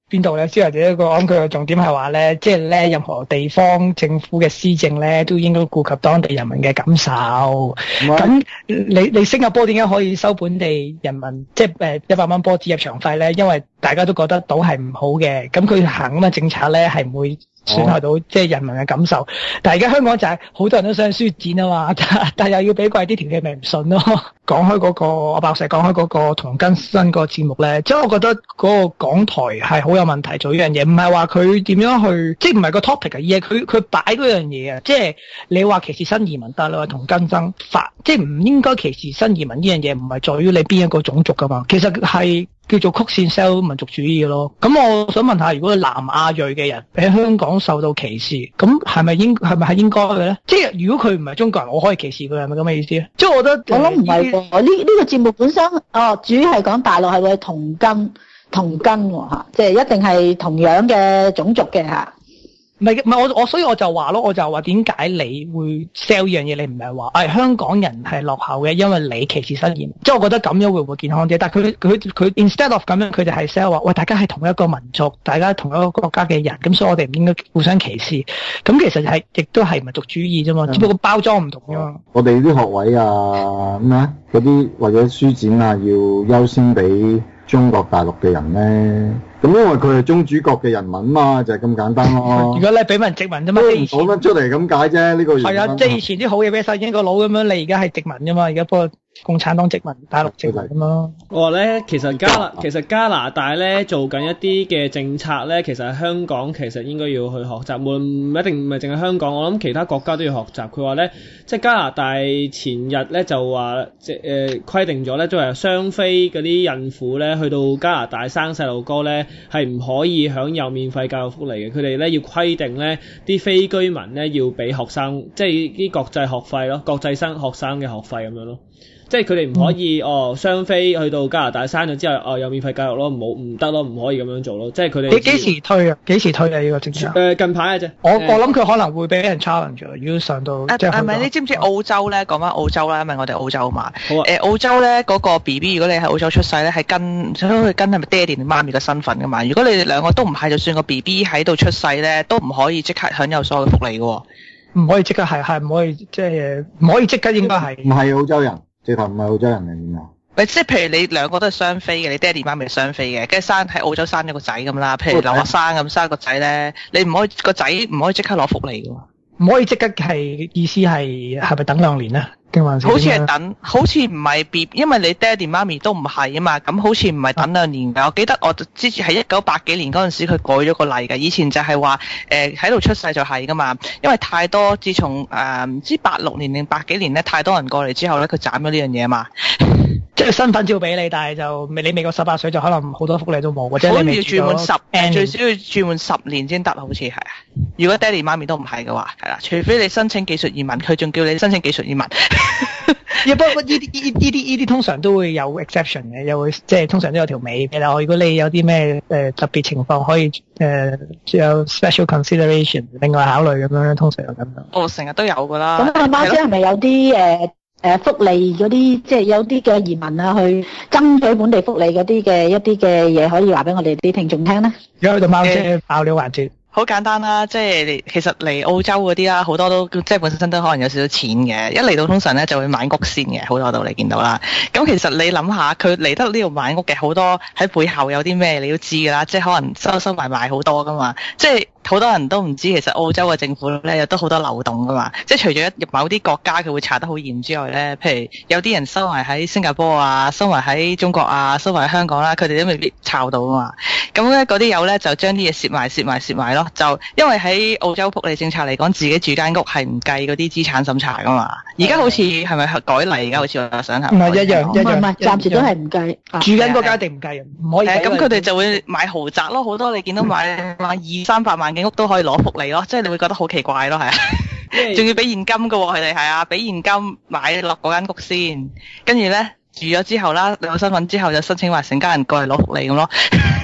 邊度咧？即係或者一個講佢嘅重點係話咧，即係咧任何地方政府嘅施政咧，都應該顧及當地人民嘅感受。咁你你新加坡點解可以收本地人民即係誒一百蚊波子入場費咧？因為大家都覺得賭係唔好嘅，咁佢行咁嘅政策咧係唔會損害到即係人民嘅感受。但係而家香港就係好多人都想輸錢啊嘛，但但又要俾貴啲條件，咪唔信咯。講開嗰個阿爆石講開嗰個同更新個節目咧，即係我覺得嗰個港台係好有問題做呢樣嘢，唔係話佢點樣去，即係唔係個 topic 啊，而係佢佢擺嗰樣嘢啊，即係你話歧視新移民得啦，同更新法，即係唔應該歧視新移民呢樣嘢，唔係在於你邊一個種族噶嘛，其實係叫做曲線 sell 民族主義嘅咯。咁我想問下，如果南亞裔嘅人喺香港受到歧視，咁係咪應係咪係應該嘅咧？即係如果佢唔係中國人，我可以歧視佢，係咪咁嘅意思咧？即係我覺得我諗唔係。呢呢個節目本身，哦，主要係講大陸係會同根同根喎嚇，即係一定係同樣嘅種族嘅嚇。 唔係唔係我我所以我就話咯，我就話點解你會 sell 呢樣嘢？你唔係話誒香港人係落後嘅，因為你歧視新移民。即係我覺得咁樣會唔會健康啲？但係佢佢佢 instead of 咁樣，佢就係 sell 話喂，大家係同一個民族，大家同一個國家嘅人，咁所以我哋唔應該互相歧視。咁其實係亦都係民族主義啫嘛，嗯、只不過包裝唔同啫嘛。 我哋啲學位啊咩啊嗰啲或者書展啊，要優先俾中國大陸嘅人咧。咁因為佢係中主角嘅人民嘛，就係、是、咁簡單咯。如果你俾人殖民啫嘛， 都唔講得出嚟咁解啫，呢、這個係啊，即係以前啲好嘢俾晒英國佬咁樣，你而家係殖民啫嘛，而家不過共產黨殖民大陸殖民咁咯。 我話咧，其實加拿其實加拿大咧做緊一啲嘅政策咧，其實香港其實應該要去學習，冇唔一定唔係淨係香港，我諗其他國家都要學習。佢話咧，即係加拿大前日咧就話即係誒規定咗咧，都係雙非嗰啲孕婦咧去到加拿大生細路哥咧係唔可以享有免費教育福利嘅，佢哋咧要規定咧啲非居民咧要俾學生，即係啲國際學費咯，國際生學生嘅學費咁樣咯。即係佢哋唔可以、嗯、哦雙非去到加拿大生咗之後哦有免費教育咯，冇唔得咯，唔可以咁樣做咯。即係佢哋幾幾時推啊？幾時推啊？呢個政策？ 誒近排嘅啫。 我我諗佢可能會俾人 challenge 咗，如果上到誒係咪？你知唔知澳洲咧？講翻澳洲啦，因為我哋澳洲嘛。 好啊。 誒澳洲咧嗰個 B B 如果你喺澳洲出世咧，係跟想佢跟係咪爹哋定媽咪嘅身份噶嘛？如果你哋兩個都唔係，就算個 B B 喺度出世咧，都唔可以即刻享有所有嘅福利嘅喎。 唔可以即刻係係唔可以即係唔可以即刻應該係。 唔係澳洲人。直頭唔係澳洲人嚟點啊？ 喂，即係譬如你兩個都係雙非嘅，你爹哋媽咪係雙非嘅，跟住生喺澳洲生咗個仔咁啦。譬如劉學生咁生個仔咧，你唔可以個仔唔可以即刻攞福利嘅喎。 唔可以即刻係意思係係咪等兩年啊？ 好似係等，好似唔係 B， 因為你爹哋媽咪都唔係啊嘛，咁好似唔係等兩年㗎。我記得我之前喺一九八幾年嗰陣時，佢改咗個例㗎。以前就係話誒喺度出世就係㗎嘛，因為太多，自從誒唔知八六年定八幾年咧，太多人過嚟之後咧，佢斬咗呢樣嘢啊嘛。 即係身份照俾你，但係就未你未過十八歲就可能好多福利都冇，或者你未住滿十，最少要住滿十年先得，好似係啊。如果爹哋媽咪都唔係嘅話，係啦，除非你申請技術移民，佢仲叫你申請技術移民。 不過呢啲呢啲呢啲通常都會有 exception 嘅，又會即係通常都有條尾嘅啦。如果你有啲咩誒特別情況，可以誒、呃、有 special consideration 另外考慮咁樣，通常有咁樣。 哦，成日都有㗎啦。 咁阿媽姐係咪有啲誒誒福利嗰啲，即係有啲嘅移民啊，去爭取本地福利嗰啲嘅一啲嘅嘢，可以話俾我哋啲聽眾聽咧？ 而家去到貓姐爆料環節。 好簡單啦，即係其實嚟澳洲嗰啲啦，好多都即係本身都可能有少少錢嘅，一嚟到通常咧就會買屋先嘅，好多度你見到啦。咁其實你諗下，佢嚟得呢度買屋嘅好多喺背後有啲咩你都知㗎啦，即係可能收收埋埋好多㗎嘛，即係好多人都唔知其實澳洲嘅政府咧有都好多漏洞㗎嘛，即係除咗入某啲國家佢會查得好嚴之外咧，譬如有啲人收埋喺新加坡啊，收埋喺中國啊，收埋喺香港啦，佢哋都未必抄到㗎嘛。咁咧嗰啲友咧就將啲嘢攝埋攝埋攝埋咯。就因為喺澳洲福利政策嚟講，自己住間屋係唔計嗰啲資產審查噶嘛。而家好似係咪改例？而家好似我想下。 唔係一樣，一樣， 唔係暫時都係唔計。 住緊嗰間一定唔計，唔可以。 咁佢哋就會買豪宅咯，好多你見到買買二三百萬嘅屋都可以攞福利咯，即係你會覺得好奇怪咯，係啊。仲要俾現金噶喎，佢哋係啊，俾現金買落嗰間屋先，跟住咧住咗之後啦，有身份之後就申請話成家人過嚟攞福利咁咯。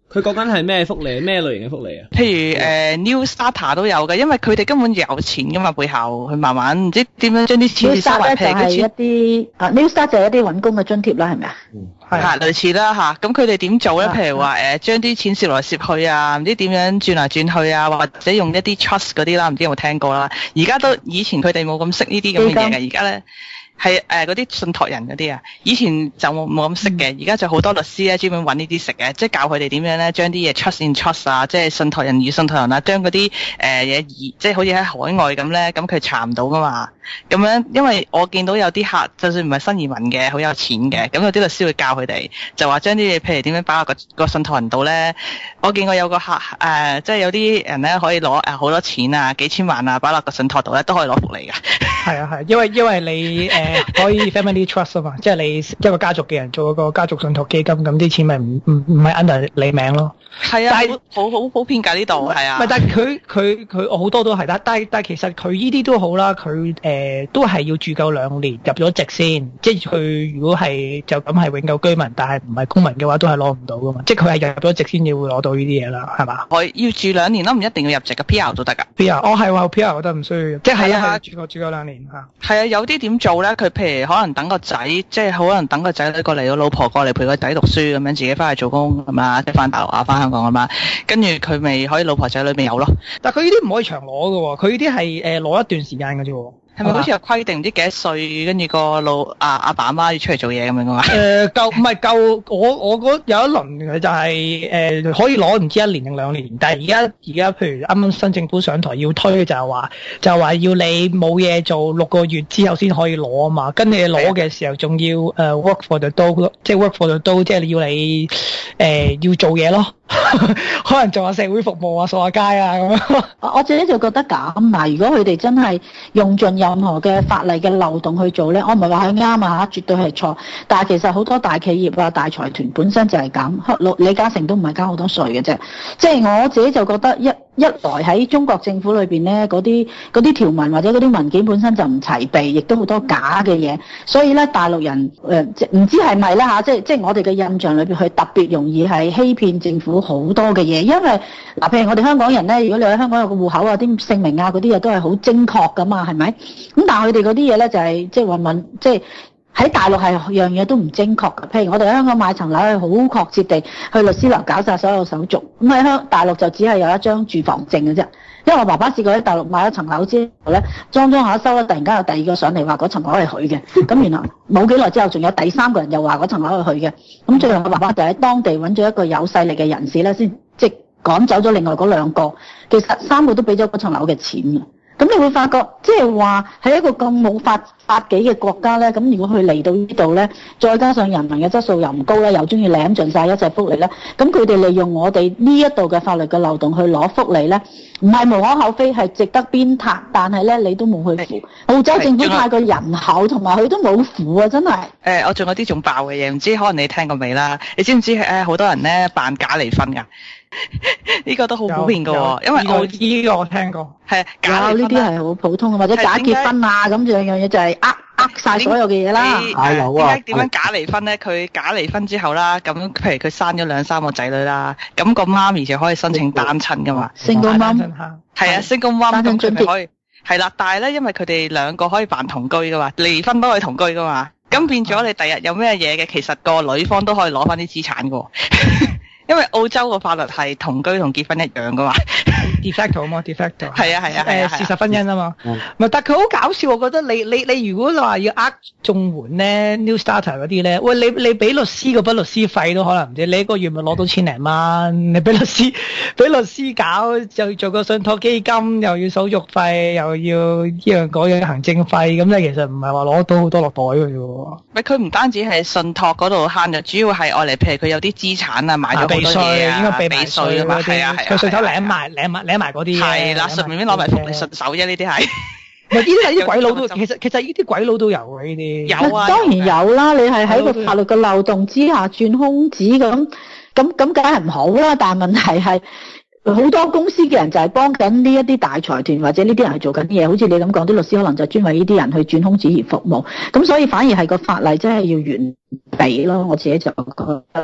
佢講緊係咩福利？咩類型嘅福利啊？ 譬如誒、呃、New Starter 都有嘅，因為佢哋根本有錢噶嘛，背後佢慢慢唔知點樣將啲錢收埋。 New Starter 就係一啲啊 New Starter 就係一啲揾工嘅津貼啦，係咪啊？ 嗯， 係啊，類似啦嚇。咁佢哋點做咧？譬如話誒，將啲錢攝來攝去啊，唔知點樣轉嚟轉去啊，或者用一啲 trust 嗰啲啦，唔知有冇聽過啦？而家都以前佢哋冇咁識呢啲咁嘅嘢嘅，而家咧。係誒嗰啲信託人嗰啲啊，以前就冇冇咁識嘅，而家就好多律師咧專門揾呢啲食嘅，即係教佢哋點樣咧將啲嘢 trust in trust 啊，即係信託人與信託人啊，將嗰啲誒嘢移，即係好似喺海外咁咧，咁佢查唔到噶嘛。咁樣因為我見到有啲客，就算唔係新移民嘅，好有錢嘅，咁有啲律師會教佢哋，就話將啲嘢譬如點樣擺落個個信託人度咧。我見過有個客誒、呃，即係有啲人咧可以攞誒好多錢啊，幾千萬啊，擺落個信託度咧都可以攞福利㗎。 係啊係，因為因為你誒、呃、可以 family trust 啊嘛，即係你一個家族嘅人做一個家族信託基金，咁啲錢咪唔唔唔係 under 你名咯。 係啊，但係好好普遍㗎呢度，係啊。唔係， 但係佢佢佢我好多都係，但但但其實佢依啲都好啦，佢誒、呃、都係要住夠兩年入咗籍先，即係佢如果係就咁係永久居民，但係唔係公民嘅話，都係攞唔到㗎嘛。即係佢係入咗籍先至會攞到呢啲嘢啦，係嘛？ 我要住兩年咯，唔一定要入籍嘅 P R 都得㗎。 P R 哦係喎 P R 我覺得唔需要，即係係啊住過住過兩年嚇。 係啊，有啲點做咧？佢譬如可能等個仔，即係可能等個仔女過嚟，個老婆過嚟陪個仔讀書咁樣，自己翻去做工咁啊，即係翻大陸啊，翻香港咁啊，跟住佢咪可以老婆仔女咪有咯。但係佢呢啲唔可以長攞㗎喎，佢呢啲係誒攞一段時間㗎啫喎。 係咪好似有規定唔知幾多歲，跟住個老阿阿爸阿媽要出嚟做嘢咁樣㗎嘛？ 誒夠唔係夠？我我嗰有一輪嘅就係、是、誒、呃、可以攞唔知一年定兩年，但係而家而家譬如啱啱新政府上台要推就係話就係話要你冇嘢做六個月之後先可以攞啊嘛，跟住攞嘅時候仲要誒、呃、work for the dough，即係 work for the dough，即係要你誒、呃、要做嘢咯。可能做下社會服務啊，掃下街啊咁樣。 我自己就覺得咁嗱，如果佢哋真係用盡任何嘅法例嘅漏洞去做咧，我唔係話佢啱啊嚇，絕對係錯。但係其實好多大企業啊、大財團本身就係咁，李嘉誠都唔係交好多稅嘅啫。即係我自己就覺得一一來喺中國政府裏邊咧，嗰啲嗰啲條文或者嗰啲文件本身就唔齊備，亦都好多假嘅嘢。所以咧，大陸人誒即唔知係咪啦嚇，即係即係我哋嘅印象裏邊，佢特別容易係欺騙政府好多嘅嘢。因為嗱，譬如我哋香港人咧，如果你喺香港有個戶口啊，啲姓名啊嗰啲嘢都係好精確噶嘛，係咪？咁但係佢哋嗰啲嘢咧就係即係問問即係。喺大陸係樣嘢都唔精確嘅，譬如我哋喺香港買層樓係好確切地去律師樓搞晒所有手續，咁喺香大陸就只係有一張住房證嘅啫。因為我爸爸試過喺大陸買一層樓之後咧，裝裝下收咧，突然間有第二個上嚟話嗰層樓係佢嘅，咁然後冇幾耐之後仲有第三個人又話嗰層樓係佢嘅，咁最後我爸爸就喺當地揾咗一個有勢力嘅人士咧，先即係趕走咗另外嗰兩個，其實三個都俾咗嗰層樓嘅錢嘅。咁你會發覺，即係話喺一個咁冇法法紀嘅國家咧，咁如果佢嚟到呢度咧，再加上人民嘅質素又唔高咧，又中意攬盡晒一切福利咧，咁佢哋利用我哋呢一度嘅法律嘅漏洞去攞福利咧，唔係無可厚非，係值得鞭撻，但係咧你都冇去扶。澳洲政府太過人口，同埋佢都冇扶啊，真係。誒、 呃，我仲有啲仲爆嘅嘢，唔知可能你聽過未啦？你知唔知誒好多人咧扮假離婚㗎？呢個都好普遍㗎喎，因為我呢個我聽過， 係假呢啲係好普通嘅，或者假結婚啊咁樣樣嘢就係呃呃曬所有嘅嘢啦。 買樓啊！ 點解點樣假離婚咧？佢假離婚之後啦，咁譬如佢生咗兩三個仔女啦，咁個媽咪就可以申請單親㗎嘛。 Single mom 係啊，Single mom咁佢咪可以係啦，但係咧因為佢哋兩個可以辦同居㗎嘛，離婚都可以同居㗎嘛，咁變咗你第日有咩嘢嘅，其實個女方都可以攞翻啲資產㗎。因為澳洲個法律係同居同結婚一樣噶嘛 ，de facto 啊嘛 de facto 係啊係啊係啊， 事實婚姻啊嘛，唔係，但佢好搞笑，我覺得你你你如果你話要呃綜援咧 ，New Starter 嗰啲咧，喂你你俾律師嗰筆律師費都可能唔知，你一個月咪攞到千零蚊，你俾律師俾律師搞又做個信託基金，又要手續費，又要呢樣嗰樣行政費，咁咧其實唔係話攞到好多落袋嘅啫喎。 咪佢唔單止係信託嗰度慳，就主要係愛嚟，譬如佢有啲資產啊，買咗好多嘢啊， 應該俾俾稅啊嘛，係啊係啊， 佢順手領埋領埋領埋嗰啲係啦，順便攞埋福利順手啫，呢啲係。 唔係呢啲係啲鬼佬都，其實其實呢啲鬼佬都有嘅呢啲。 有啊， 當然有啦，你係喺個法律嘅漏洞之下轉空子咁，咁咁梗係唔好啦。但係問題係好多公司嘅人就係幫緊呢一啲大財團或者呢啲人係做緊啲嘢，好似你咁講，啲律師可能就專為呢啲人去轉空子而服務。咁所以反而係個法例真係要完備咯。我自己就覺得你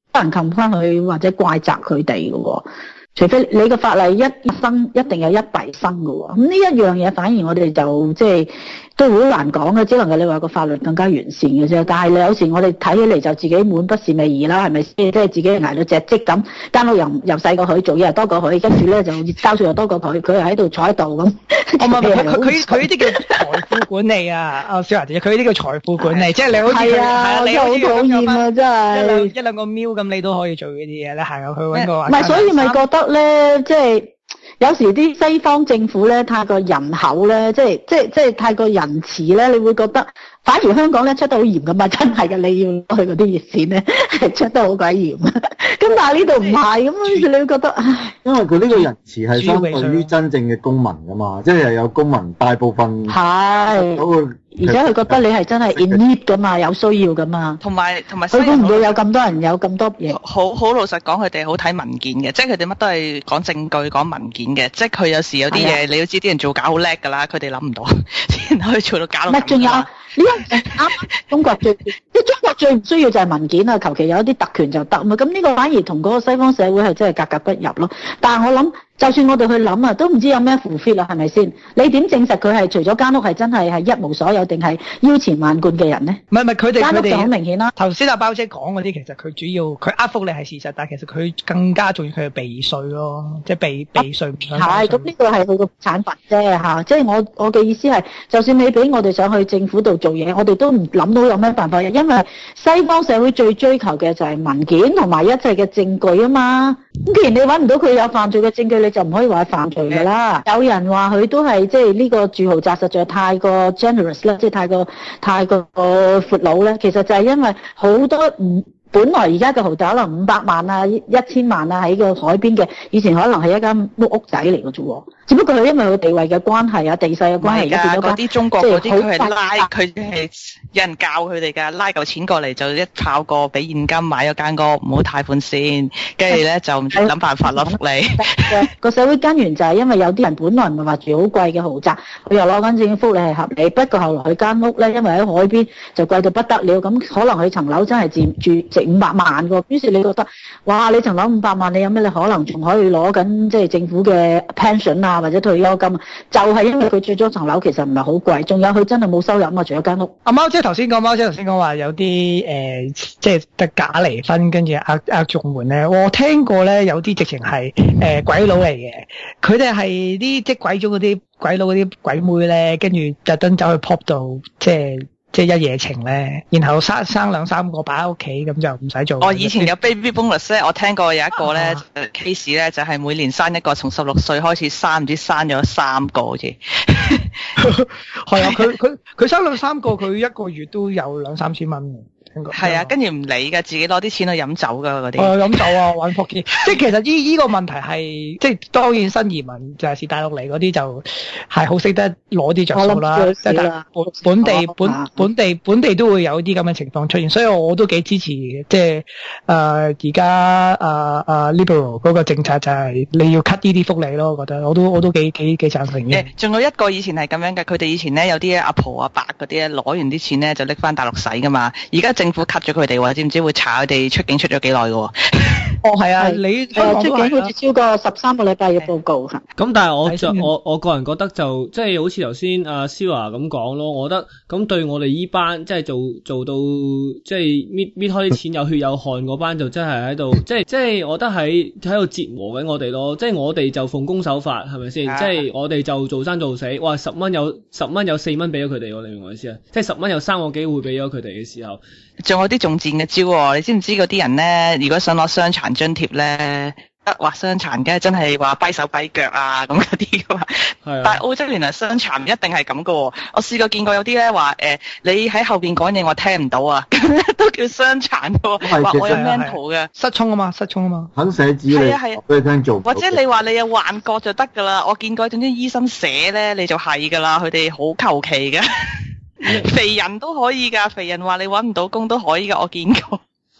人冚翻佢或者怪責佢哋嘅喎。除非你個法例一生一定有一弊生嘅喎，咁呢一樣嘢反而我哋就即係都好難講嘅，只能夠你話個法律更加完善嘅啫。但係你有時我哋睇起嚟就自己滿不是味兒啦，係咪先？即係自己捱到隻積咁，間屋又又細過佢，做嘢又多過佢，跟住咧就交稅又多過佢，佢又喺度坐喺度咁。 我唔係佢佢佢呢啲叫財富管理啊！阿小華姐，佢呢啲叫財富管理，即係你好似係啊，你好討厭啊，真係一兩一兩個喵咁，你都可以做呢啲嘢咧，行入去揾個。唔係，所以咪覺得咧，即係。有時啲西方政府咧太過人厚咧，即係即係即係太過仁慈咧，你會覺得反而香港咧出得好嚴噶嘛，真係嘅，你要攞去嗰啲熱線咧係出得好鬼嚴。咁但係呢度唔係，咁你會覺得唉，因為佢呢個仁慈係相對於真正嘅公民噶嘛，即係又有公民大部分係嗰個。而且佢覺得你係真係 in need 噶嘛，有需要噶嘛。 同埋同埋， 佢估唔到有咁多人有咁多嘢。 好好老實講，佢哋好睇文件嘅，即係佢哋乜都係講證據、講文件嘅。即係佢有時有啲嘢，你都知啲人做假好叻㗎啦，佢哋諗唔到，啲人可以做到假到咁。仲有呢個啱中國最，即係中國最唔需要就係文件啊，求其有一啲特權就得嘛。咁呢個反而同嗰個西方社會係真係格格不入咯。但係我諗。就算我哋去諗啊，都唔知有咩 fulfill 啦，係咪先？你點證實佢係除咗間屋係真係係一無所有，定係腰纏萬貫嘅人呢？唔係唔係，佢哋間屋就好明顯啦。頭先阿包姐講嗰啲，其實佢主要佢呃福利係事實，但係其實佢更加重要佢係避稅咯，即係避避稅。係，咁呢個係佢個產品啫嚇。即係我我嘅意思係，就算你俾我哋上去政府度做嘢，我哋都唔諗到有咩辦法嘅，因為西方社會最追求嘅就係文件同埋一切嘅證據啊嘛。咁既然你揾唔到佢有犯罪嘅證據，你就唔可以話犯罪㗎啦。有人話佢都係即係呢個住豪宅實在太過 generous 啦，即係太過太過闊佬咧。其實就係因為好多唔本來而家嘅豪宅可能五百萬啊、一千萬啊喺個海邊嘅，以前可能係一間屋屋仔嚟嘅啫喎。只不過係因為佢地位嘅關係啊、地勢嘅關係，而家變咗間啲中國嗰啲佢係拉佢係有人教佢哋㗎，拉嚿錢過嚟就一炮過俾現金買咗間屋，唔好貸款先，跟住咧就諗辦法攞福利。個社會根源就係因為有啲人本來唔係話住好貴嘅豪宅，佢又攞緊政府福利係合理，不過後來佢間屋咧因為喺海邊就貴到不得了，咁可能佢層樓真係住住值五百萬喎。於是你覺得哇，你層樓五百萬，你有咩你可能仲可以攞緊即係政府嘅 pension 啊？或者退休金，就係、是、因為佢住咗層樓其實唔係好貴，仲有佢真係冇收入啊嘛，住咗間屋。阿貓姐頭先講，貓姐頭先講話有啲誒、呃，即係得假離婚，跟住呃呃綜援咧。我聽過咧，有啲直情係誒鬼佬嚟嘅，佢哋係啲即係鬼咗嗰啲鬼佬嗰啲鬼妹咧，跟住特登走去 pop 度，即係。即係一夜情咧，然後生生兩三個擺喺屋企，咁就唔使做。哦，以前有 baby bonus 咧，我聽過有一個咧、啊、case 咧，就係、是、每年生一個，從十六歲開始生，唔知生咗三個好似。係啊，佢佢佢生兩三個，佢一個月都有兩三千蚊。係啊，跟住唔理噶，自己攞啲錢去飲酒噶嗰啲。哦，飲酒啊，玩撲克，即係其實依依個問題係，即係當然新移民就係大陸嚟嗰啲就係好識得攞啲着數啦。即係本地本本地本地都會有啲咁嘅情況出現，所以我都幾支持即係誒而家誒誒 Liberal 嗰個政策就係你要 cut 呢啲福利咯，我覺得我都我都幾幾幾贊成嘅。仲有一個以前係咁樣嘅，佢哋以前咧有啲阿婆阿伯嗰啲咧攞完啲錢咧就拎翻大陸使噶嘛，而家政府 cut 咗佢哋喎，知唔知會查佢哋出境出咗幾耐嘅喎？哦，係啊，你誒出境好似超過十三個禮拜嘅報告嚇。咁但係我就我我個人覺得就即係好似頭先阿蕭華咁講咯，我覺得咁對我哋依班即係做做到即係搣搣開啲錢有血有汗嗰班就真係喺度，即係即係我覺得喺喺度折磨緊我哋咯。即係我哋就奉公守法係咪先？即係我哋就做生做死，哇十蚊有十蚊有四蚊俾咗佢哋，我你明我意思啊？即係十蚊有三個機會俾咗佢哋嘅時候。仲有啲仲賤嘅招喎，你知唔知嗰啲人咧，如果想攞傷殘津貼咧，得話傷殘嘅真係話跛手跛腳啊咁嗰啲噶嘛。係啊。但係澳洲原來傷殘唔一定係咁噶喎，我試過見過有啲咧話誒，你喺後邊講嘢我聽唔到啊，咁都叫傷殘喎。話我有 mental 嘅。失聰啊嘛，失聰啊嘛。肯寫字嚟。係啊係啊。俾你聽做。或者你話你有幻覺就得噶啦，我見過總之醫生寫咧你就係噶啦，佢哋好求其嘅。肥人都可以噶，肥人話你搵唔到工都可以噶，我見過。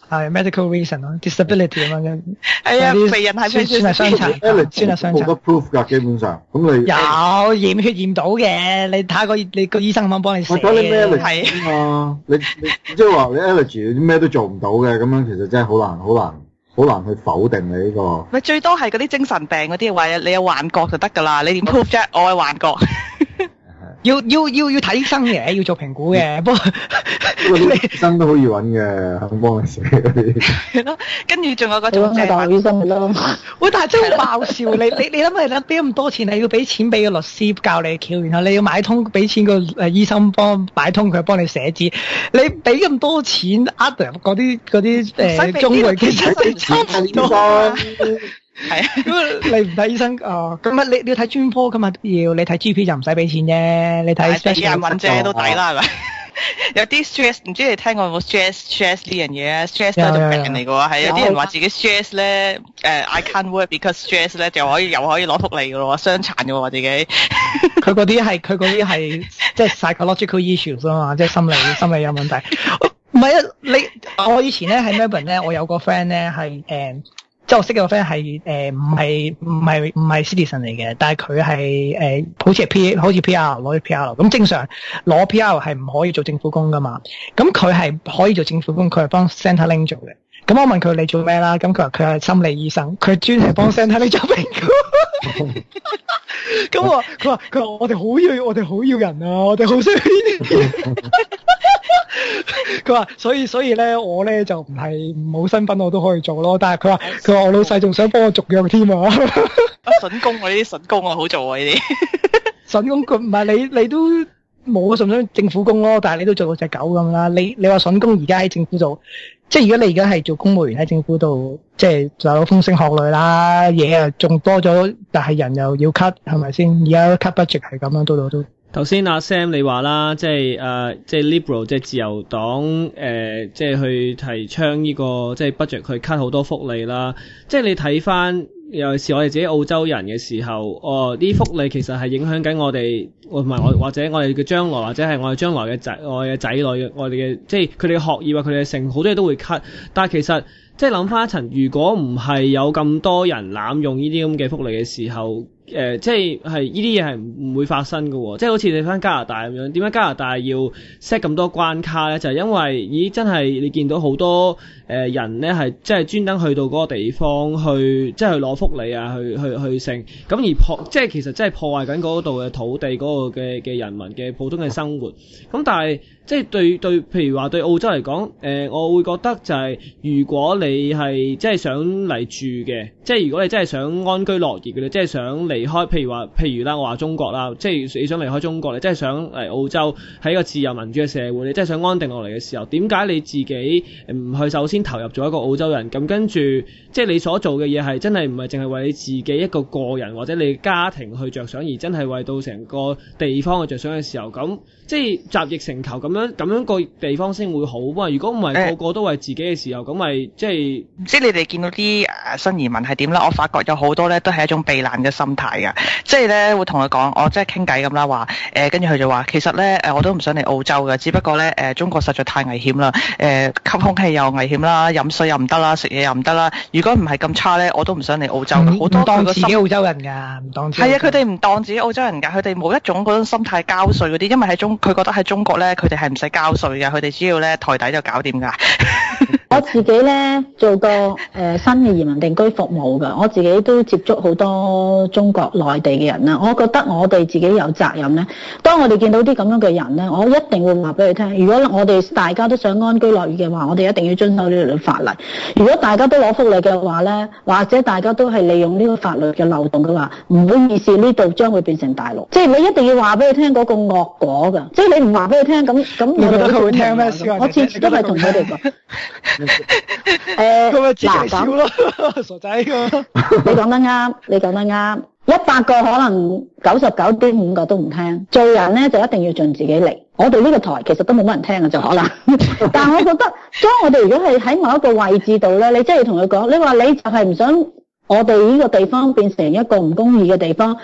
係 medical reason 咯 ，disability 咁樣嘅。 係啊，肥人係咩？ 算係傷殘，算係傷殘。 冇得 proof 㗎，基本上。咁你有驗血驗到嘅，你睇下個你個醫生咁樣幫你寫。 我睇你咩嚟㗎嘛？你你即係話你 allergy 啲咩都做唔到嘅，咁樣其實真係好難好難好難去否定你呢個。 咪最多係嗰啲精神病嗰啲話你有幻覺就得㗎啦，你點 proof 啫？我係幻覺。 要要要要睇醫生嘅，要做評估嘅。不過不過啲醫生都好易揾嘅，肯幫你寫嗰啲。 係咯，跟住仲有個種就係大學醫生咯。 喂，但係真係好爆笑，你你你諗下，俾咁多錢，你要俾錢俾個律師教你橋，然後你要買通俾錢個誒醫生幫擺通佢幫你寫字，你俾咁多錢呃嗰啲嗰啲誒中匯，其實你差唔多。係啊，咁你唔睇醫生哦，咁啊你你要睇專科噶嘛，要你睇 G P 就唔使俾錢啫，你睇 special 人揾啫都抵啦，係咪？有啲 stress， 唔知你聽過有冇 stress stress 呢樣嘢啊 ？stress 都係種病嚟嘅喎，係有啲人話自己 stress 咧，誒 I can't work because stress 咧就可以又可以攞福利嘅咯，傷殘嘅喎自己。 佢嗰啲係佢嗰啲係即係 psychological issues 啊嘛，即係心理心理有問題。唔係啊，你我以前咧喺 Melbourne 咧，我有個 friend 咧係誒。即係我識嘅個 friend 係誒唔係唔係唔係 citizen 嚟嘅，但係佢係誒好似係 P 好似 P R 攞咗 P R 咁正常攞 P R 係唔可以做政府工噶嘛，咁佢係可以做政府工，佢係幫 Centrelink 做嘅。咁我問佢你做咩啦？咁佢話佢係心理醫生，佢專係幫 Centrelink 做評估。咁我佢話佢話我哋好要我哋好要人啊，我哋好需要呢啲。佢話所以所以咧我咧就唔係冇身份我都可以做咯，但係佢話佢話我老細仲想幫我續約添啊。 筍工啊呢啲筍工啊好做啊呢啲。 筍工佢唔係你你都冇想唔想政府工咯，但係你都做到隻狗咁啦。你你話筍工而家喺政府做，即係如果你而家係做公務員喺政府度，即係就有風聲鶴唳啦，嘢啊仲多咗，但係人又要 cut 係咪先？而家 cut budget 係咁樣多到都。 頭先阿 Sam 你話啦，即係誒、呃，即係 Liberal 即係自由黨誒、呃，即係去提倡呢、這個即係 budget 去 cut 好多福利啦。即係你睇翻，尤其是我哋自己澳洲人嘅時候，哦，啲福利其實係影響緊我哋，唔係我或者我哋嘅將來，或者係我哋將來嘅仔，我哋嘅仔女，我哋嘅即係佢哋嘅學業啊，佢哋嘅成好多嘢都會 cut。但係其實即係諗翻一層，如果唔係有咁多人濫用呢啲咁嘅福利嘅時候。誒、呃，即係係呢啲嘢係唔會發生嘅喎，即係好似你翻加拿大咁樣，點解加拿大要 set 咁多關卡咧？就係、是、因為咦，真係你見到好多誒、呃、人咧係即係專登去到嗰個地方去，即係去攞福利啊，去去去剩，咁而破即係其實真係破壞緊嗰度嘅土地嗰個嘅嘅人民嘅普通嘅生活。咁但係即係對對，譬如話對澳洲嚟講，誒、呃，我會覺得就係、是、如果你係即係想嚟住嘅，即係如果你真係想安居樂業嘅，你即係想離開，譬如話，譬如啦，我話中國啦，即係你想離開中國，你真係想嚟澳洲喺一個自由民主嘅社會，你真係想安定落嚟嘅時候，點解你自己唔去首先投入做一個澳洲人？咁跟住，即係你所做嘅嘢係真係唔係淨係為你自己一個個人或者你家庭去着想，而真係為到成個地方去着想嘅時候，咁即係集腋成裘咁樣，咁樣個地方先會好啊！如果唔係個個都為自己嘅時候，咁咪即係唔知你哋見到啲誒新移民係點啦？我發覺有好多咧都係一種避難嘅心態㗎。即係咧會同佢講，我即係傾偈咁啦，話誒跟住佢就話，其實咧誒我都唔想嚟澳洲嘅，只不過咧誒中國實在太危險啦，誒吸空氣又危險啦，飲水又唔得啦，食嘢又唔得啦。如果唔係咁差咧，我都唔想嚟澳洲。好多當自己澳洲人㗎，唔當自己。 係啊，佢哋唔當自己澳洲人㗎，佢哋冇一種嗰種心態交稅嗰啲，因為喺中佢覺得喺中國咧，佢哋係唔使交稅嘅，佢哋只要咧台底就搞掂㗎。 我自己咧做過誒、呃、新嘅移民定居服務㗎，我自己都接觸好多中國內地嘅人啦。我覺得我哋自己有責任咧，當我哋見到啲咁樣嘅人咧，我一定會話俾佢聽。如果我哋大家都想安居樂業嘅話，我哋一定要遵守呢條法例。如果大家都攞福利嘅話咧，或者大家都係利用呢個法律嘅漏洞嘅話，唔好意思，呢度將會變成大陸。即係你一定要話俾佢聽嗰個惡果㗎。即係你唔話俾佢聽，咁咁我哋都會聽咩？我次次都係同佢哋講。誒，嗱咁， 傻仔㗎。 你講得啱，你講得啱。一百個可能九十九點五個都唔聽。做人咧就一定要盡自己力。我哋呢個台其實都冇乜人聽嘅就可能，但係我覺得，當我哋如果係喺某一個位置度咧，你真係要同佢講，你話你就係唔想我哋呢個地方變成一個唔公義嘅地方。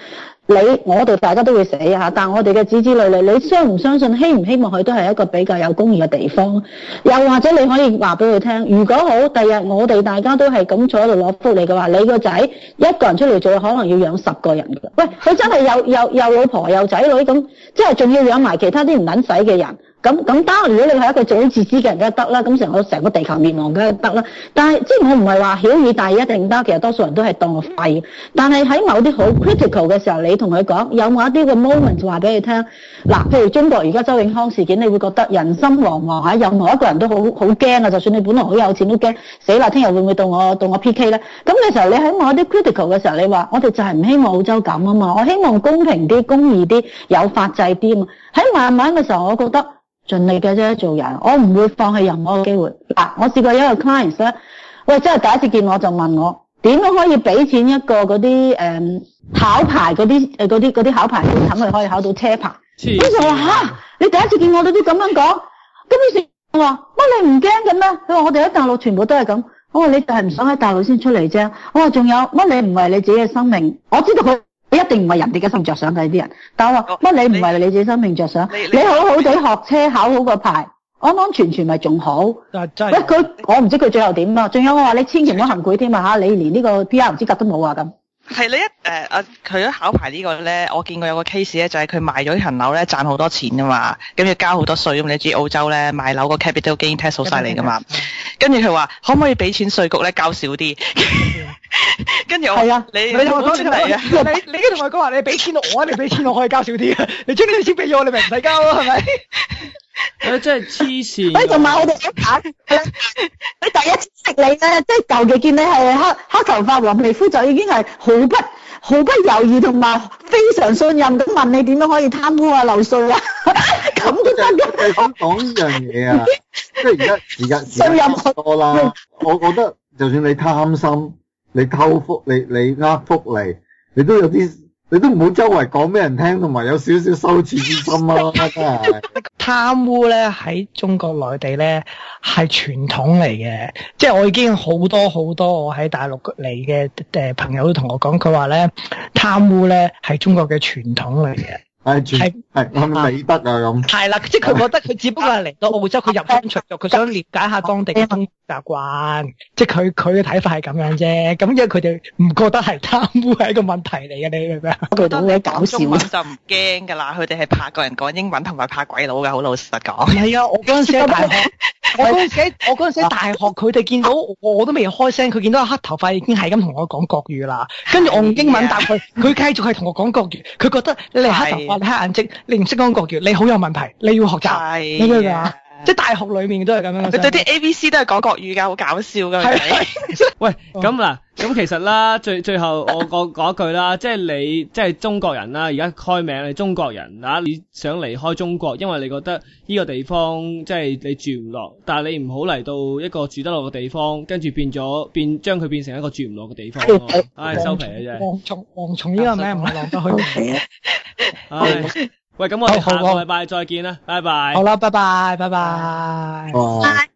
你我哋大家都會死嚇，但我哋嘅子子女女，你相唔相信，希唔希望佢都係一個比較有公義嘅地方？又或者你可以話俾佢聽，如果好，第日我哋大家都係咁坐喺度攞福利嘅話，你個仔一個人出嚟做，可能要養十個人㗎。喂，佢真係有有有老婆有仔女咁，即係仲要養埋其他啲唔撚使嘅人。咁咁當然，如果你係一個最自私嘅人梗係得啦，咁成個成個地球滅亡梗係得啦。但係即係我唔係話曉以大義一定得，其實多數人都係當我廢。但係喺某啲好 critical 嘅時候，你同佢講有冇一啲嘅 moment 話俾佢聽。嗱，譬如中國而家周永康事件，你會覺得人心惶惶嚇，任何一個人都好好驚啊！就算你本來好有錢都驚死啦，聽日會唔會到我到我 P K 咧？咁嘅時候，你喺某一啲 critical 嘅時候，你話我哋就係唔希望澳洲咁啊嘛，我希望公平啲、公義啲、有法制啲啊嘛。喺慢慢嘅時候，我覺得。盡力嘅啫，做人，我唔會放棄任何嘅機會。嗱，我試過有一個 client 咧，喂，真係第一次見我就問我點樣可以俾錢一個嗰啲誒考牌嗰啲誒嗰啲嗰啲考牌等佢可以考到車牌。跟住我話嚇，你第一次見我都都咁樣講，跟住我話乜你唔驚嘅咩？佢話我哋喺大陸全部都係咁。我話你就係唔想喺大陸先出嚟啫。我話仲有乜你唔為你自己嘅生命？我知道佢。你一定唔為人哋嘅生命着想嘅啲人，但我話乜你唔為你自己生命着想？你好好地學車考好個牌，安安全全咪仲好？喂，佢我唔知佢最後點啊！仲有我話你千祈唔好行賄添啊嚇！你連呢個 P R 資格都冇啊咁。 係你一誒啊！佢一考牌呢個咧，我見過有個 case 咧，就係佢賣咗層樓咧，賺好多錢噶嘛，咁要交好多稅咁。你知澳洲咧賣樓個 capital gain tax 好犀利噶嘛？跟住佢話可唔可以俾錢稅局咧交少啲？跟住我係啊，你你同我講出嚟啊！ 你你跟住同我講話，你俾錢我，你俾錢我可以交少啲啊！你將呢啲錢俾咗我，你咪唔使交咯，係咪？ 誒，真係黐線！ 誒，同埋我哋一揀，你第一次識你咧，即係舊嘅見你係黑黑頭髮、黃皮膚，就已經係毫不毫不猶豫同埋非常信任咁問你點樣可以貪污啊、漏稅啊，咁都得嘅。 我想講呢樣嘢啊，即係而家而家信任多啦。我覺得就算你貪心，你偷福，你你呃福利，你都有啲。你都唔好周圍講俾人聽，同埋有少少羞恥之心啊！真係貪污咧喺中國內地咧係傳統嚟嘅，即係我已經好多好多我喺大陸嚟嘅誒朋友都同我講，佢話咧貪污咧係中國嘅傳統嚟嘅。係係係係咪美德啊咁？ 係啦，即係佢覺得佢只不過係嚟到澳洲，佢入鄉隨俗，佢想了解下當地嘅風習慣，即係佢佢嘅睇法係咁樣啫。咁因為佢哋唔覺得係貪污係一個問題嚟嘅，你明唔明啊？ 佢哋好搞笑， 中文就唔驚㗎啦，佢哋係怕個人講英文同埋怕鬼佬嘅，好老實講。 唔係啊，我嗰陣時喺大學，我嗰陣時喺我嗰陣時喺大學，佢哋見到我，我都未開聲，佢見到黑頭髮已經係咁同我講國語啦。跟住我用英文答佢，佢繼續係同我講國語。佢覺得你係黑頭髮，你黑眼睛，你唔識講國語，你好有問題，你要學習。你明唔明啊？即係大學裏面都係咁樣。 佢對啲 A B C 都係講國語㗎，好搞笑㗎。係。 喂，咁嗱，咁其實啦，最最後我講講一句啦，即係你即係中國人啦，而家開名你中國人啊，你想離開中國，因為你覺得呢個地方即係你住唔落，但係你唔好嚟到一個住得落嘅地方，跟住變咗變將佢變成一個住唔落嘅地方咯。唉，收皮啊真係。蝗蟲蝗蟲呢個名唔係落得去。唉。喂，咁我哋下個禮拜再見啦，拜拜。 好啦，拜拜，拜拜。 拜。